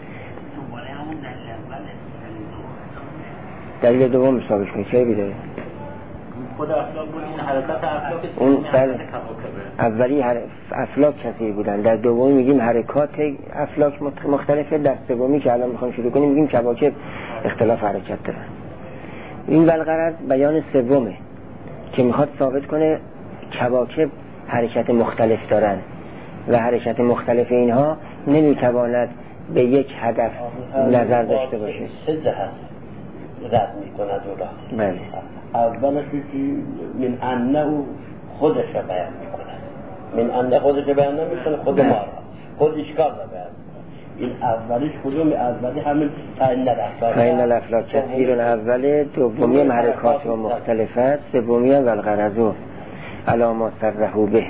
دلیل دوم حسابش کنید چه بیداره؟ خود افلاک بود، این حرکت افلاک اون در اولی افلاک کثیر بودن، در دومی میگیم حرکات افلاک مختلفه، در سومی که الان میخوام شروع کنیم میگیم کواکب اختلاف حرکت دارن. این بالغرض بیان سومه که میخواد ثابت کنه کواکب حرکت مختلف دارن و حرکت مختلف اینها نمیتواند به یک هدف نظر داشته باشه. سه جهت رد میکند اولا. بله. اولش من انه خودش رو بیان میکنه، من انه خودش رو بیان نمیکنه، خود ما خود اشکال رو بیان میکنه. این اولیش کدوم؟ اولی همین فإن الافلاک کثیر اوله، دومی حرکات و مختلفه، سومی والغرض علی ما صرحوا به.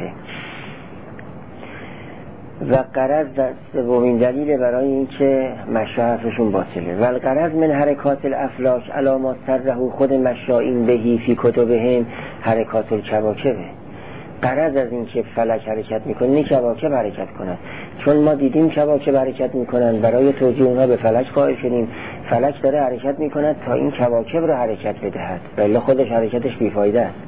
و غرض در سومین دلیل برای این که مشاحفشون باطله. والغرض من حرکات الافلاک علی ما صرحوا، خود مشائین بهی فی کتبهم حرکات الکواکب. غرض از این که فلک حرکت میکنه نه کواکب حرکت کنن، چون ما دیدیم کواکب حرکت میکنن، برای توجیه اونها به فلک قائل شدیم فلک داره حرکت میکند تا این کواکب رو حرکت بدهد، ولی خودش حرکتش بیفایده است.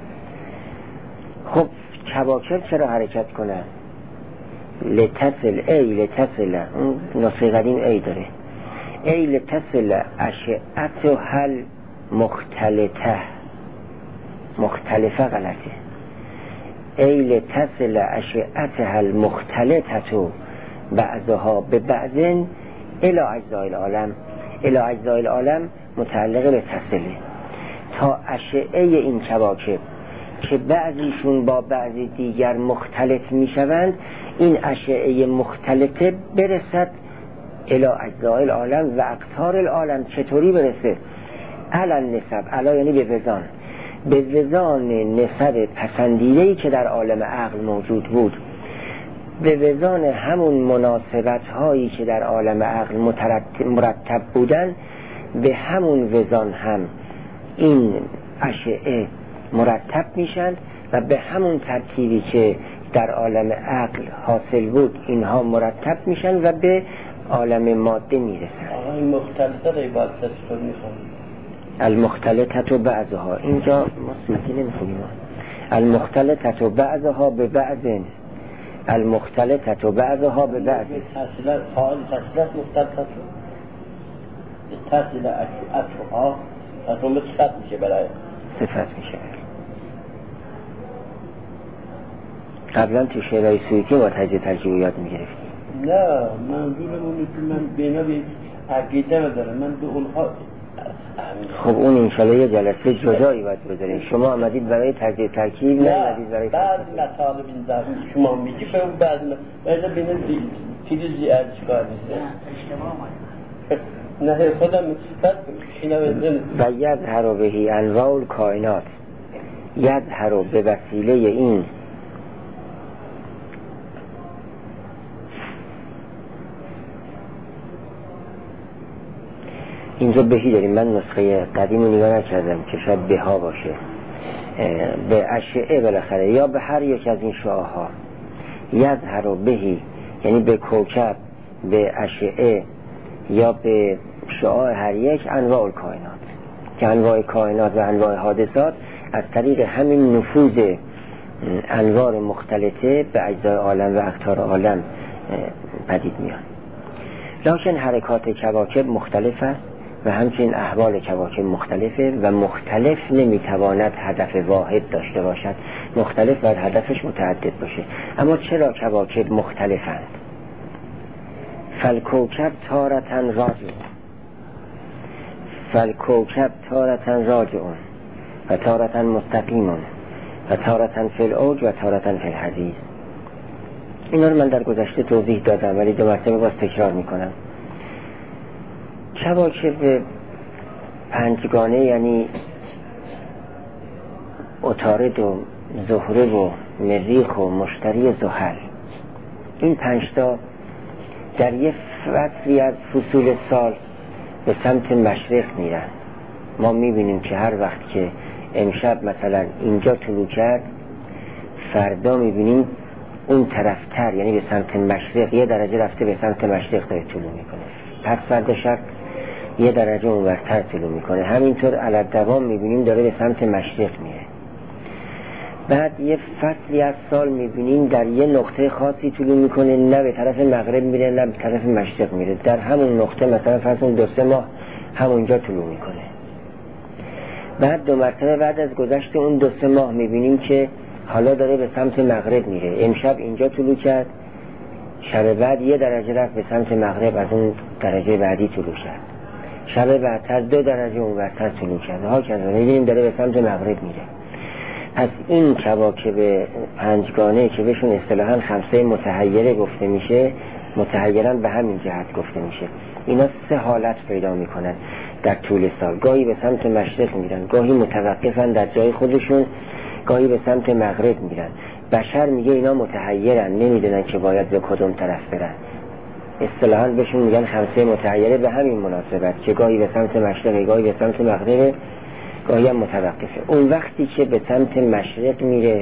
خب کواکب چرا حرکت کنن؟ لتصل اون نسخه قدیم ای داره، ای لتصل اشعت هل مختلفه غلطه، ای لتصل اشعت هل مختلطه بعضها به بعضن الی اجزاء العالم. الی اجزاء العالم متعلق به تصله، تا اشعه این کواکب که بعضیشون با بعضی دیگر مختلط می شوند، این اشعه مختلطه برسد الی اجزاء العالم و اقطار العالم. چطوری برسه؟ علن نسب، علا یعنی به وزان، به وزان نسب پسندیده‌ای که در عالم عقل موجود بود، به وزان همون مناسبت هایی که در عالم عقل مرتب بودن، به همون وزان هم این اشعه مرتب میشن و به همون ترتیبی که در عالم عقل حاصل بود اینها مرتب میشن و به عالم ماده میرسن. آقای مختلطه رو عبادت شد میخوام. المختلطه بعضها، اینجا ما سویتی نمیخونیم، المختلطه بعضها به بعضن، المختلطه بعضها به بعض. تحصیلات مختلطه تحصیلات اشعه اصلا صفت میشه، برای صفت میشه. قبلا تو شعرهای سویتی ما تجزیه ترکیب یاد میگرفتیم. نه منظورمونه که من بینا به عقیده ندارم، من به اونها. خب اون انشالله یه جلسه جدایی باید بذاریم. شما آمدید برای تجزیه ترکیب، نه آمدید برای بعض مطالب این زمین شما میگی به اون بعض مطالب بینم تیریزی ارزشگاه نیست. نه خودم و یظهر بهی انواع الکائنات، یظهر به وسیله این اینجا بهی داریم، من نسخه قدیم رو نگاه نکردم که شاید بها باشه، به اشعه بالاخره یا به هر یک از این شعاها. یظهر بهی یعنی به کوکب، به اشعه یا به شعاع هر یک انواع الکائنات، که انواع کائنات و انواع حادثات از طریق همین نفوذ انوار مختلطه به اجزای عالم و اقطار عالم پدید میان. لکن حرکات کواکب مختلف است و همچنین احوال کواکب مختلفه و مختلف نمیتواند هدف واحد داشته باشد، مختلف باید هدفش متعدد باشه. اما چرا کواکب مختلفند؟ فالکوکب تارتن راجعون و تارتن مستقیمون و تارتن فی الاوج و تارتن فی الحدیث. اینا رو من در گذشته توضیح دادم ولی دو مرتبه باز تکرار میکنم. کواکب پنجگانه یعنی عطارد و زهره و مریخ و مشتری و زحل، این 5 تا در یه فصلی از فصول سال به سمت مشرق میرن. ما میبینیم که هر وقت که امشب مثلا اینجا طلوع کرد، فردا میبینیم اون طرفتر یعنی به سمت مشرق 1 درجه رفته به سمت مشرق داره طلوع میکنه، پس فردا شب 1 درجه اونورتر طلوع میکنه. همینطور علالدوام میبینیم داره به سمت مشرق میره. بعد یه فصلی از سال میبینیم در یه نقطه خاصی طلوع میکنه، نه به طرف مغرب میره نه به طرف مشرق میره، در همون نقطه مثلا فرض کن 2-3 ماه همونجا طلوع میکنه. بعد 2 مرتبه بعد از گذشت اون 2-3 ماه میبینیم که حالا داره به سمت مغرب میره. امشب اینجا طلوع کرد، شب بعد 1 درجه رفت به سمت مغرب، از اون درجه بعدی طلوع کرد، شب بعدتر 2 درجه اونورتر طلوع کرد، ها که میبینیم داره به سمت مغرب میره. پس این کواکب پنجگانه که بهشون اصطلاحاً خمسه متحیره گفته میشه، متحیراً به همین جهت گفته میشه. اینا 3 حالت پیدا میکنن در طول سال، گاهی به سمت مشرق میرن، گاهی متوقفن در جای خودشون، گاهی به سمت مغرب میرن. بشر میگه اینا متحیرن، نمیدونن که باید به کدوم طرف برن. اصطلاحاً بهشون میگن خمسه متحیره به همین مناسبت که گاهی به سمت مشرق، گاهی به سمت مغرب، گاهی هم متوقفه. اون وقتی که به سمت مشرق میره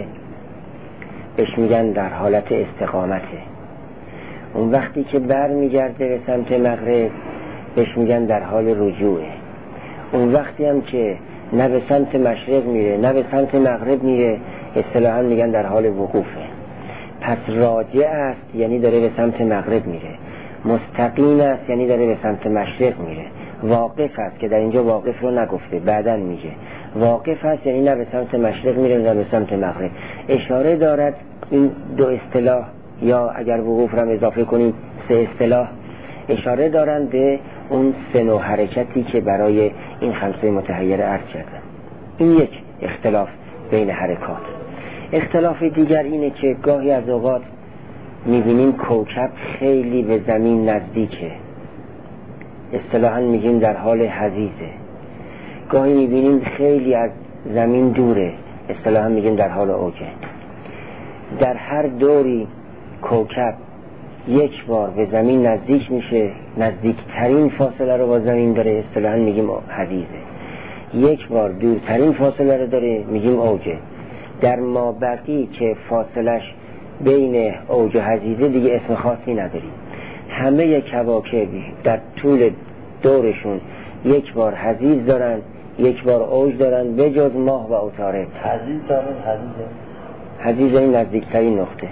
بهش میگن در حالت استقامته. اون وقتی که بر میگرده به سمت مغرب بهش میگن در حال رجوعه. اون وقتی هم که نه به سمت مشرق میره نه به سمت مغرب میره اصطلاحاً میگن در حال وقوفه. پس راجع است یعنی داره به سمت مغرب میره، مستقیم است یعنی داره به سمت مشرق میره، واقف است که در اینجا واقف رو نگفته بعدن میگه واقف است یعنی نه به سمت مشرق میره نه به سمت مغرب. اشاره دارد این 2 اصطلاح، یا اگر وقوف رو اضافه کنیم 3 اصطلاح، اشاره دارند به اون 3 نوع حرکتی که برای این خمسه متحیره عرض کردم. این یک اختلاف بین حرکات. اختلاف دیگر اینه که گاهی از اوقات میبینیم کوکب خیلی به زمین نزدیکه، اصطلاحاً میگیم در حال حضیضه. گاهی میبینیم خیلی از زمین دوره، اصطلاحاً میگیم در حال اوجه. در هر دوری کوکب 1 بار به زمین نزدیک میشه، نزدیکترین فاصله رو با زمین داره، اصطلاحاً میگیم حضیضه. 1 بار دورترین فاصله رو داره، میگیم اوجه. در مابقی که فاصلش بین اوج و حضیضه دیگه اسم خاصی نداریم. همه کواکب در طول دورشون 1 بار حضیض دارن، 1 بار اوج دارن، به جز ماه و عطارد. حضیض دارن. حضیض این نزدیکترین نقطه.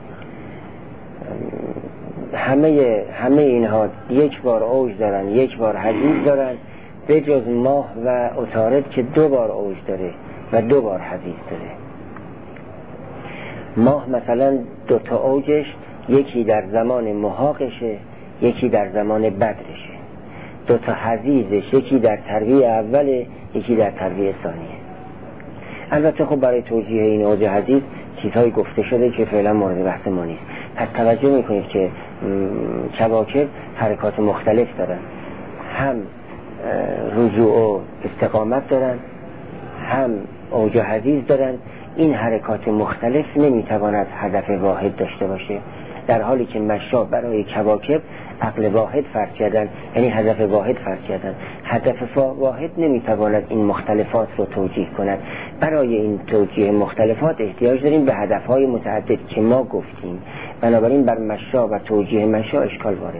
همه اینها 1 بار اوج دارن، 1 بار حضیض دارن، به جز ماه و عطارد که 2 بار اوج داره و 2 بار حضیض داره. ماه مثلا 2 تا اوجش، یکی در زمان محاقشه، یکی در زمان بدرشه. 2 تا حضیضش، یکی در ترویع اوله، یکی در ترویع ثانیه. البته خب برای توجیه این اوج حضیض چیزهایی گفته شده که فعلا مورد بحث ما نیست. پس توجه میکنید که کواکب حرکات مختلف دارن، هم رجوع و استقامت دارن، هم اوج حضیض دارن. این حرکات مختلف نمیتواند هدف واحد داشته باشه، در حالی که مشا برای کواکب عقل واحد فرض کردن، یعنی هدف واحد فرض کردن. هدف واحد نمیتواند این مختلفات رو توجیه کند. برای این توجیه مختلفات احتیاج داریم به هدفهای متعدد که ما گفتیم، بنابراین بر مشا و توجیه مشا اشکال وارده.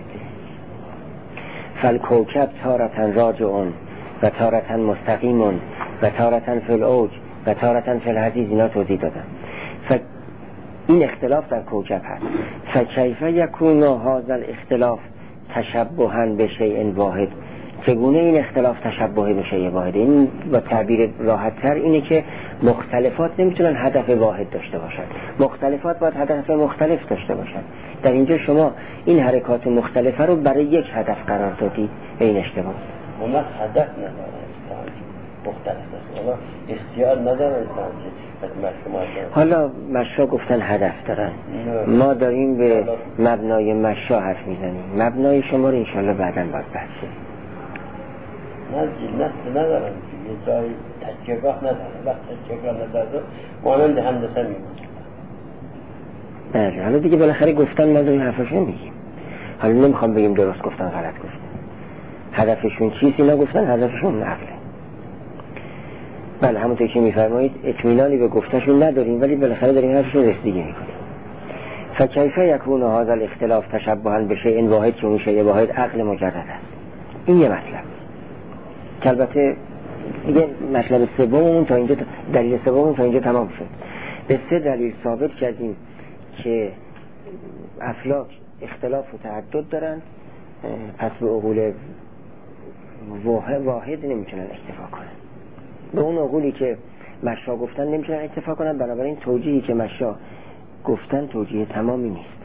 فالکوکب تارتن راجعون و تارتن مستقیمون و تارتن فی الاوج و تارتن فی الحضیض. اینا توضیح دادم. این اختلاف در کوکب هست. فکیف یکون هذا الاختلاف تشبها بشیء واحد. چگونه این اختلاف تشبه به شیء واحد؟ این با تعبیر راحت تر اینه که مختلفات نمیتونن هدف واحد داشته باشن، مختلفات باید هدف مختلف داشته باشن. در اینجا شما این حرکات مختلفه رو برای یک هدف قرار دادید، این اشتباه. اون هدف نداره مختلف است، اما اختیار نداره انسان که حالا مشا گفتن هدف دارن، ما داریم به مبنای مشا حرف میزنیم، مبنای شما رو انشالله بعداً باید بحث کنیم. نه ندارم یه جای تجربه نداره، وقت تجربه نداره مانند هندسه میمونه. نه حالا دیگه بالاخره گفتن ما داریم حرفش نمیگیم، حالا نمیخوام بگیم درست گفتن غلط گفتن، هدفشون چیست اینا گفتن، هدفشون عقله. بله همونطور که میفرمایید اطمینانی به گفتشون نداریم ولی بالاخره داریم حرفشون رسیدگی میکنیم. فکیف یکون هذا الاختلاف تشبها بشیء واحد که اون شیء واحد عقل مجرد است. این یه مطلب. که البته دیگه مطلب سوممون تا اینجا، دلیل سوممون تا اینجا تمام شد. به 3 دلیل ثابت کردیم که افلاک اختلاف و تعدد دارن، پس به عقول واحد نمیتونن اکتفا کنن. به اون عقولی که مشا گفتن نمیتونن اکتفا کنن، بنابراین توجیهی که مشا گفتن توجیه تمامی نیست.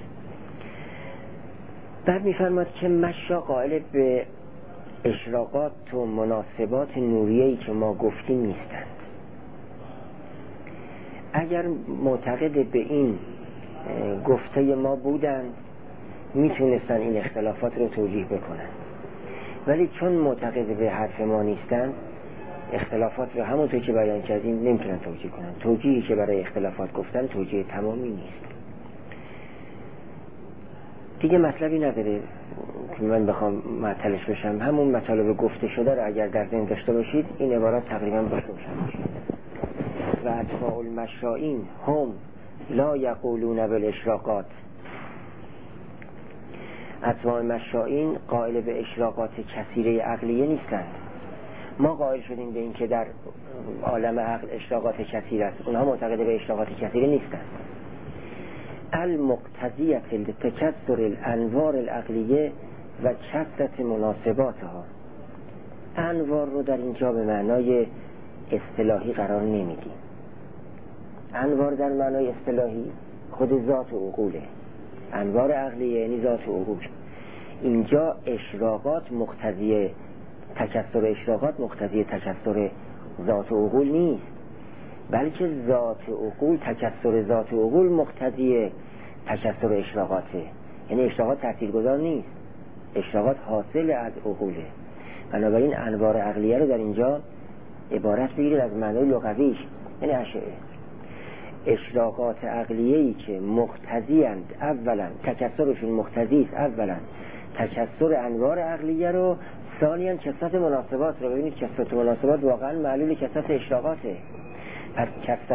بعد میفرماد که مشا قائل به اشراقات و مناسبات نوریه‌ای که ما گفتیم نیستند. اگر معتقد به این گفته ما بودند میتونستن این اختلافات رو توجیه بکنن، ولی چون معتقد به حرف ما نیستند اختلافات رو همونطور که بیان کردیم نمیتونن توجیه کنن. توجیهی که برای اختلافات گفتن توجیه تمامی نیست. دیگه مطلبی نداره که من بخوام معطلش بشم. همون مطالب گفته شده رو اگر در ذهن داشته باشید این عبارات تقریبا باش روشن میشه. و اتباع المشائین هم لا یقولون بالاشراقات. اتباع مشائین قائل به اشراقات کثیره عقلیه نیستند. ما قائل شدیم به این که در عالم عقل اشراقات کثیر است، اونها معتقد به اشراقات کثیره نیستند. المقتضیه لتکثر الانوار العقلیه و کثرت مناسباتها. انوار رو در اینجا به معنای اصطلاحی قرار نمیدیم. انوار در معنای اصطلاحی خود ذات و عقوله. انوار عقلیه یعنی ذات و عقول. اینجا اشراقات مقتضی تکثر اشراقات مقتضی تکثر ذات و عقول نیست، بلکه ذات و عقول تکثر ذات و عقول مقتضی تکثر اشراقاته. یعنی اشراقات تاثیرگذار نیست، اشراقات حاصل از عقوله. بنابراین انوار عقلیه رو در اینجا عبارت بگیرید از معنای لغویش، یعنی اشعه. اشراقات عقلیه‌ای که مقتضی اند، اولا تکثرشون مقتضی است، اولا تکثر انوار عقلیه رو، ثانیاً کثرت مناسبات رو. ببینید کثرت مناسبات واقعا معلول کثرت اشراقاته. پس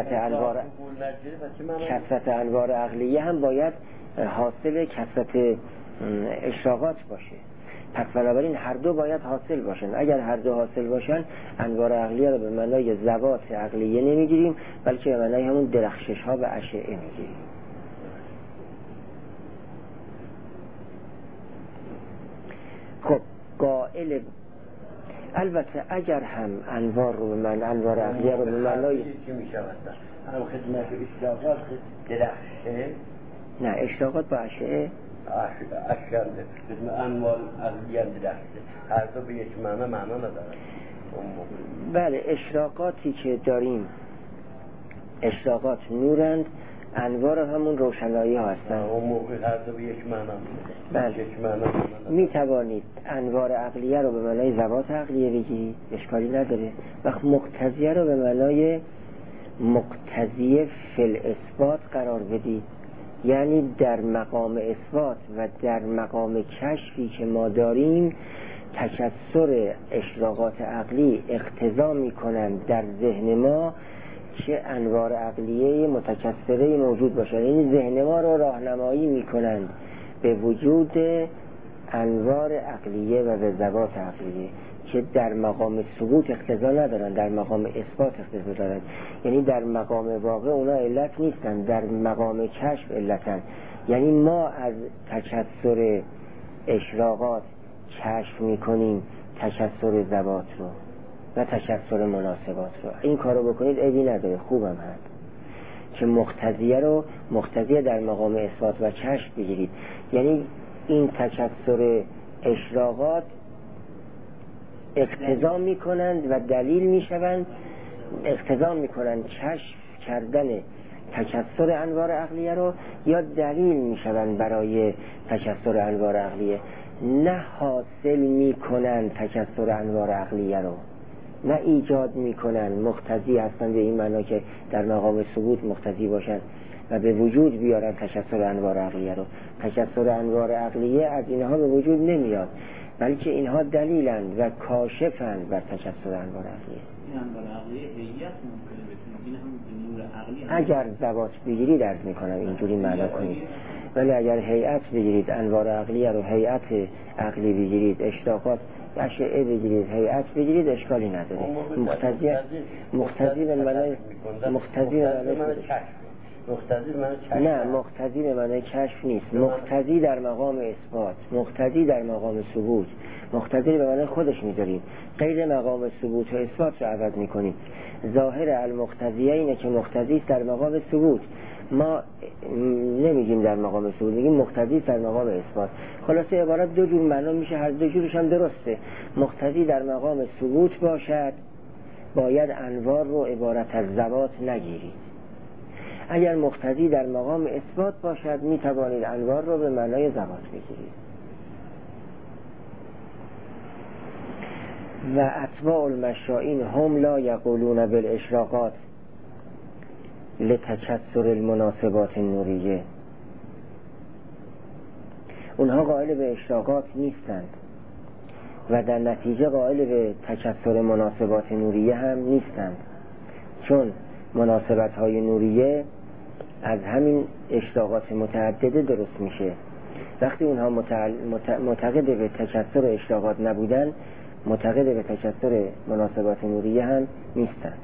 کثرت انوار عقلیه هم باید حاصل کثرت اشراقات باشه. پس بنابراین هر دو باید حاصل باشن. اگر هر دو حاصل باشن انوار عقلیه رو به معنای ذوات عقلیه نمیگیریم، بلکه به معنای همون درخشش ها و اشعه میگیریم. خب قائل، البته اگر هم انوار رو به معنی انوار عقلیه رو به معنای چی میشه مثلا هم خدمت اشراقات درخشه، نه اشراقات با اشعه اشکنده خدمت انوار عقلیه درخشه، هر دو به یک معنا نداره. بله اشراقاتی که داریم اشراقات نورند، انوار همون روشنایی ها هستن. اون موقع هر دو به یک معنا بله. می توانید انوار عقلیه رو به معنای ذوات عقلیه بگیرید، اشکالی نداره. وقت مقتضیه رو به معنای مقتضیه فی اثبات قرار بدید، یعنی در مقام اثبات و در مقام کشفی که ما داریم تکثر اشراقات عقلی اقتضا می کنند در ذهن ما که انوار عقلیه متکثره موجود باشند. یعنی ذهن ما رو راهنمایی می کنند به وجود انوار عقلیه و به ذوات عقلیه که در مقام ثبوت اقتضا ندارن، در مقام اثبات اقتضا دارن. یعنی در مقام واقع اونا علت نیستن، در مقام کشف علتن. یعنی ما از تکثر اشراقات کشف میکنیم تکثر ذوات رو. و تکثر مناسبات رو. این کارو بکنید عیبی نداره، خوبم هست که مقتضیه در مقام اثبات و کشف بگیرید. یعنی این تکثر اشراقات اقتضا میکنند و دلیل میشوند، اقتضا میکنند کشف کردن تکثر انوار عقلیه رو، یا دلیل میشوند برای تکثر انوار عقلیه. نه حاصل میکنند تکثر انوار عقلیه رو، نه ایجاد میکنن، مقتضی هستند به این معنا که در مقام ثبوت مقتضی باشند و به وجود بیارن تکثر انوار عقلیه رو. تکثر انوار عقلیه از اینها به وجود نمیاد، بلکه اینها دلیلند و کاشفند بر تکثر انوار عقلیه. این انوار عقلیه هیئت ممکنه بتونه، این هم نور عقلی اگر ذوات بگیرید عرض میکنم اینجوری معنا کنید، ولی اگر هیئت بگیرید انوار عقلیه رو، هیئت عقلی بگیرید، اشتاقات اشعه بگیرید، هیئت بگیرید، اشکالی نداره. مقتضی به معنی نه، مقتضی به معنی کشف نیست، مقتضی در مقام اثبات، مقتضی در مقام ثبوت. مقتضی به معنی خودش میذاریم، غیر مقام ثبوت و اثبات رو عوض میکنیم. ظاهر المقتضیه اینه که مقتضی است در مقام ثبوت، ما نمیگیم در مقام ثبوت، میگیم مقتضی در مقام اثبات. خلاصه عبارت دو جور معنا میشه، هر دو جورش هم درسته. مقتضی در مقام ثبوت باشد باید انوار رو عبارت از ذوات نگیرید. اگر مقتضی در مقام اثبات باشد میتوانید انوار رو به معنای ذوات بگیرید. و اتباع المشائین هم لا یقولون بالاشراقات لتکثر المناسبات النوریه. اونها قائل به اشراقات نیستند و در نتیجه قائل به تکثر مناسبات نوریه هم نیستند، چون مناسبت های نوریه از همین اشراقات متعدده درست میشه. وقتی اونها معتقد به تکثر اشراقات نبودن، معتقد به تکثر مناسبات نوریه هم نیستند.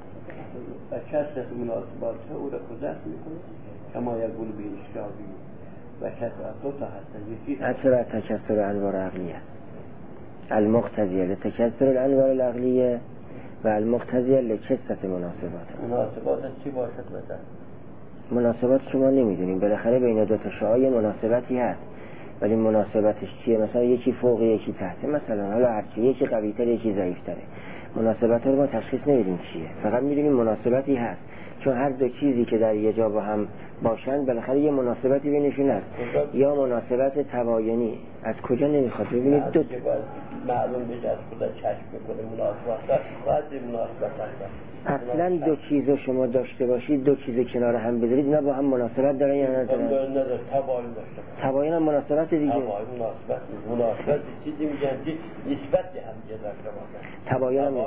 و کثرت مناسبات او را قدرت میکنه کما یقول به اشراقی و کثرت دو تا هستن، یکی اثر تکثر انوار عقلیه، المقتضیه لتکثر الانوار العقلیه و المقتضیه لکثرت مناسبات. مناسبات چی باشد مثلا؟ مناسبات شما نمیدونیم، بالاخره بین دو تا شعاع مناسبتی هست، ولی مناسبتش چیه؟ مثلا یکی فوق یکی تحت، مثلا حالا هرچی، یکی قوی‌تر یکی ضعیف‌تره. مناسبت رو ما تشخیص نمیدیم چیه، فقط میدونیم مناسبتی هست، چون هر دو چیزی که در یه جا با هم باشن بالاخره یه مناسبتی بینشون هست. یا مناسبت تباینی، از کجا نمیخواد ببینید دو معلوم بشه از خدا چشم بکنه مناسبت باید مناسبت هست. اصلا دو چیزو شما داشته باشید، دو چیز کنار هم بذارید، اینا با هم مناسبت دارن یا ندارن؟ نداره، تباین داشته باشه. تباین هم مناسبت دیگه. تباین مناسبت چیزی میگن که نسبتی هم دیگه داشته باشه.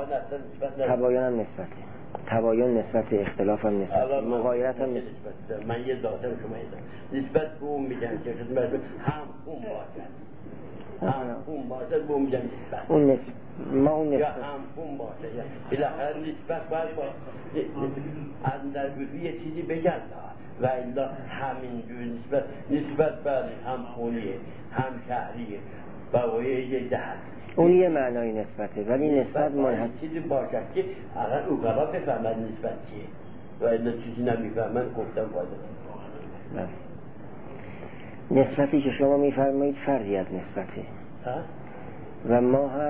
تباین هم نسبته. تباین نسبت، اختلاف هم نسبت، مغایرت هم نسبت. من یه ذاتم شما یه نسبت به اون میگن که خدمت هم اون باشد، هم اون باشد به اون میگن نسبت. اون نسبت ما اون نسبت یا هم اون باشد، یا بالاخره نسبت باید با از در یه چیزی بگن و الا همینجور نسبت بعد هم خونیه هم شهریه و یه جهت. اون یه معنای نسبته، ولی نسبت منحصر چیزی باشد که اگر اوقلا بفهمن نسبت چیه و اینا چیزی نمیفهمن گفتم فایده. نسبتی که شما میفرمایید فردی از نسبته و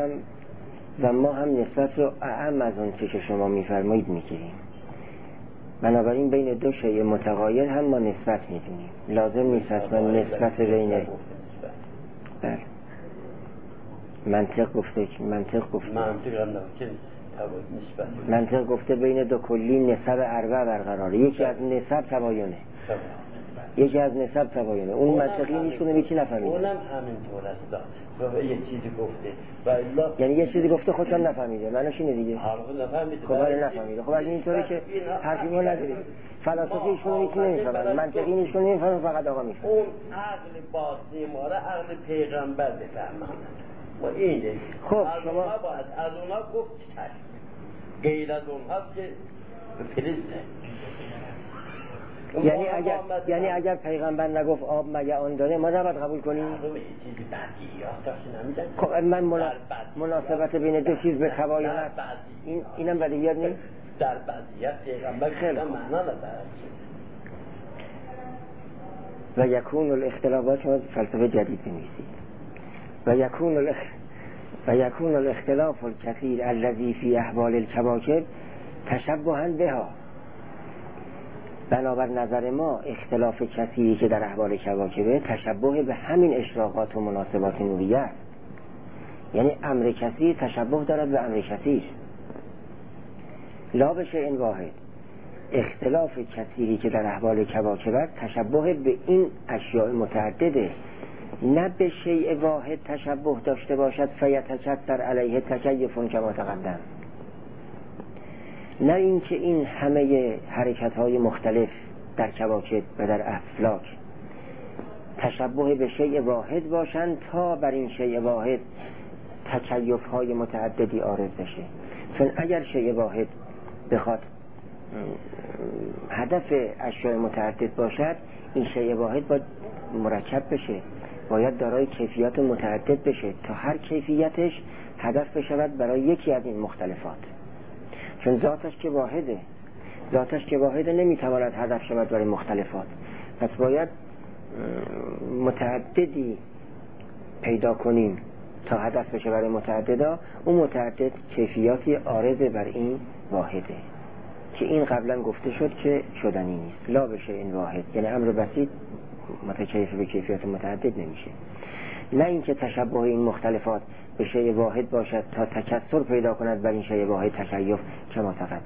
ما هم نسبت رو اعم از اون که شما میفرمایید میگیریم. بنابراین بین دو شیء متغایر هم ما نسبت میدونیم، لازم نیست حتما نسبت بین بله. منطق گفته بین دو کلی نسب اربع برقراره، یکی از نسب تباینه، یکی از نسب تباینه. اون منطقی نیشونه هیچی نفهمیده، اونم همینطور است و یه چیزی گفته و الا یعنی یه چیزی گفته خودشون نفهمیده، معنیش اینه دیگه. نفهمیده. خب نفهمیده. خب از اینطوری که حرفی ما نداریم، فلسفه ایشون هیچی نمیفهمن، منطقی ایشون نمیفهمن، فقط آقا میفهمن. اون عقل باطنی ما را عقل پیغمبر بفهمن. ما اینه. خب شما باید از اونا گفت غیر از اونها که فلسطین یعنی اگر پیغمبر نگفت آب مگه آن داره ما نباید قبول کنیم؟ چیزی بدیهیات داشته نمیدن. خب من مناسبت بین دو چیز به تباینت اینم بدیهیات نیست؟ در بدیهیات پیغمبر خیلی معنا نداره. و یکون الاختلافات شما فلسفه جدید بنویسید و یکون الاختلاف الکثیر الذی فی احوال الکواکب تشبها بها. بنابر نظر ما اختلاف کثیری که در احوال کواکب تشبه به همین اشراقات و مناسبات نوریه است. یعنی امر کثیر تشبه دارد به امر کثیر لا بشه این واحد. اختلاف کثیری که در احوال کواکب است تشبه به این اشیاء متعدده، نه به شیء واحد تشبه داشته باشد فیتکثر علیه تکیف کما تقدم. نه اینکه این همه حرکت‌های مختلف در کواکب و در افلاک تشبه به شیء واحد باشند تا بر این شیء واحد تکیف‌های متعددی عارض بشه. چون اگر شیء واحد بخواد هدف اشیاء متعدد باشد، این شیء واحد باید مرکب بشه، باید دارای کیفیات متعدد بشه تا هر کیفیتش هدف بشود برای یکی از این مختلفات. چون ذاتش که واحده نمیتواند هدف شود برای مختلفات، پس باید متعددی پیدا کنیم تا هدف بشه برای متعددا. اون متعدد کیفیاتی عارضه بر این واحده که این قبلا گفته شد که شدنی نیست. لا بشه این واحد، یعنی امر بسیط متکیف به کیفیات متعدد نمیشه. نه اینکه تشبه این مختلفات به شیء واحد باشد تا تکثر پیدا کند بر این شیء واحد تکیف کما تقدم.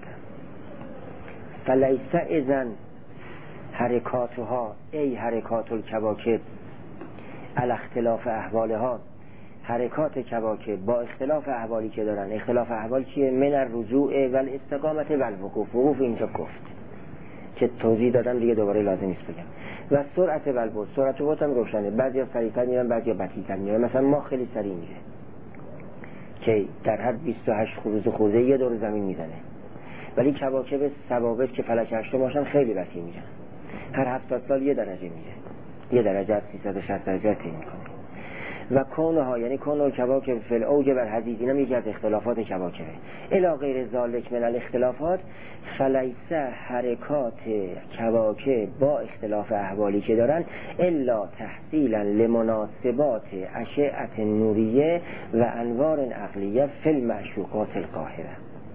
فلیس اذن حرکاتها ای حرکات الکواکب علی اختلاف احوالها. حرکات کواکب با اختلاف احوالی که دارن، اختلاف احوال چیه؟ من الرجوع و الاستقامت و الوقوف. وقوف اینجا گفت که توضیح دادم دیگه دوباره لازم نیست بگم. و سرعت و البعد، سرعت و بعد هم روشنه، بعضیا سریعتر میرن بعضیا بطی‌تر میرن. مثلا ما خیلی سریع میره که در هر 28 خورده یه دور زمین میزنه، ولی کواکب ثوابت که فلک هشتم باشن خیلی بطیء میرن، هر 70 سال یه درجه میره، یه درجه از 360 درجه طی میکنه. و کونها یعنی کون کواکب فل اوج بر حدید، اینم یکی از اختلافات کواکبه. الی غیر ذالک من الاختلافات فلیس حرکات کواکب با اختلاف احوالی که دارن الا تحصیلا لمناسبات اشعه نوریه و انوار عقلیه فی المعشوقات القاهره.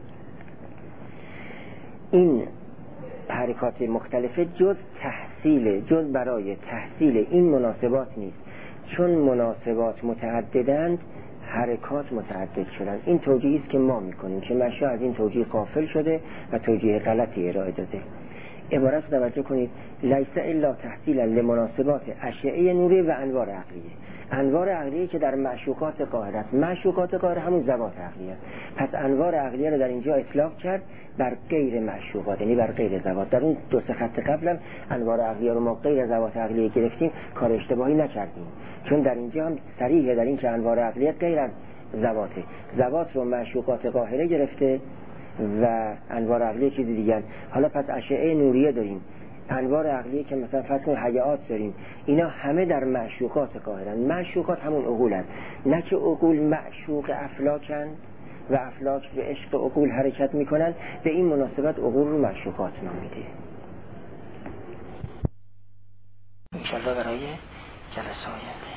این حرکات مختلفه جز برای تحصیل این مناسبات نیست. چون مناسبات متعددند حرکات متعدد شدن. این توجیهی است که ما میکنیم که مشا از این توجیه غافل شده و توجیه غلطی ارائه داده. عبارت رو توجه کنید: لیس الا تحصیلا لمناسبات اشعه نوری و انوار عقلیه. انوار عقلیه که در معشوقات قاهره است. معشوقات قاهره همون ذوات عقلیه. پس انوار عقلیه رو در اینجا اطلاق کرد بر غیر معشوقات، یعنی بر غیر ذوات. در اون دو سه خط قبلم انوار عقلیه رو ما غیر ذوات عقلیه گرفتیم، کار اشتباهی نکردیم. چون در اینجا هم صریحه در این که انوار عقلیه غیر از ذواته. ذوات رو معشوقات قاهره گرفته و انوار عقلیه چیزی دیگر. حالا پس اشعه نوریه داریم، انوار عقلیه که مثلا فرض کن حیات داریم، اینا همه در معشوقات قاهرن. معشوقات همون عقولن، نه که عقول معشوق افلاکن و افلاک به عشق عقول حرکت میکنن. به این مناسبت عقول رو معشوقات نامیده. انشاءالله برای جلسه آینده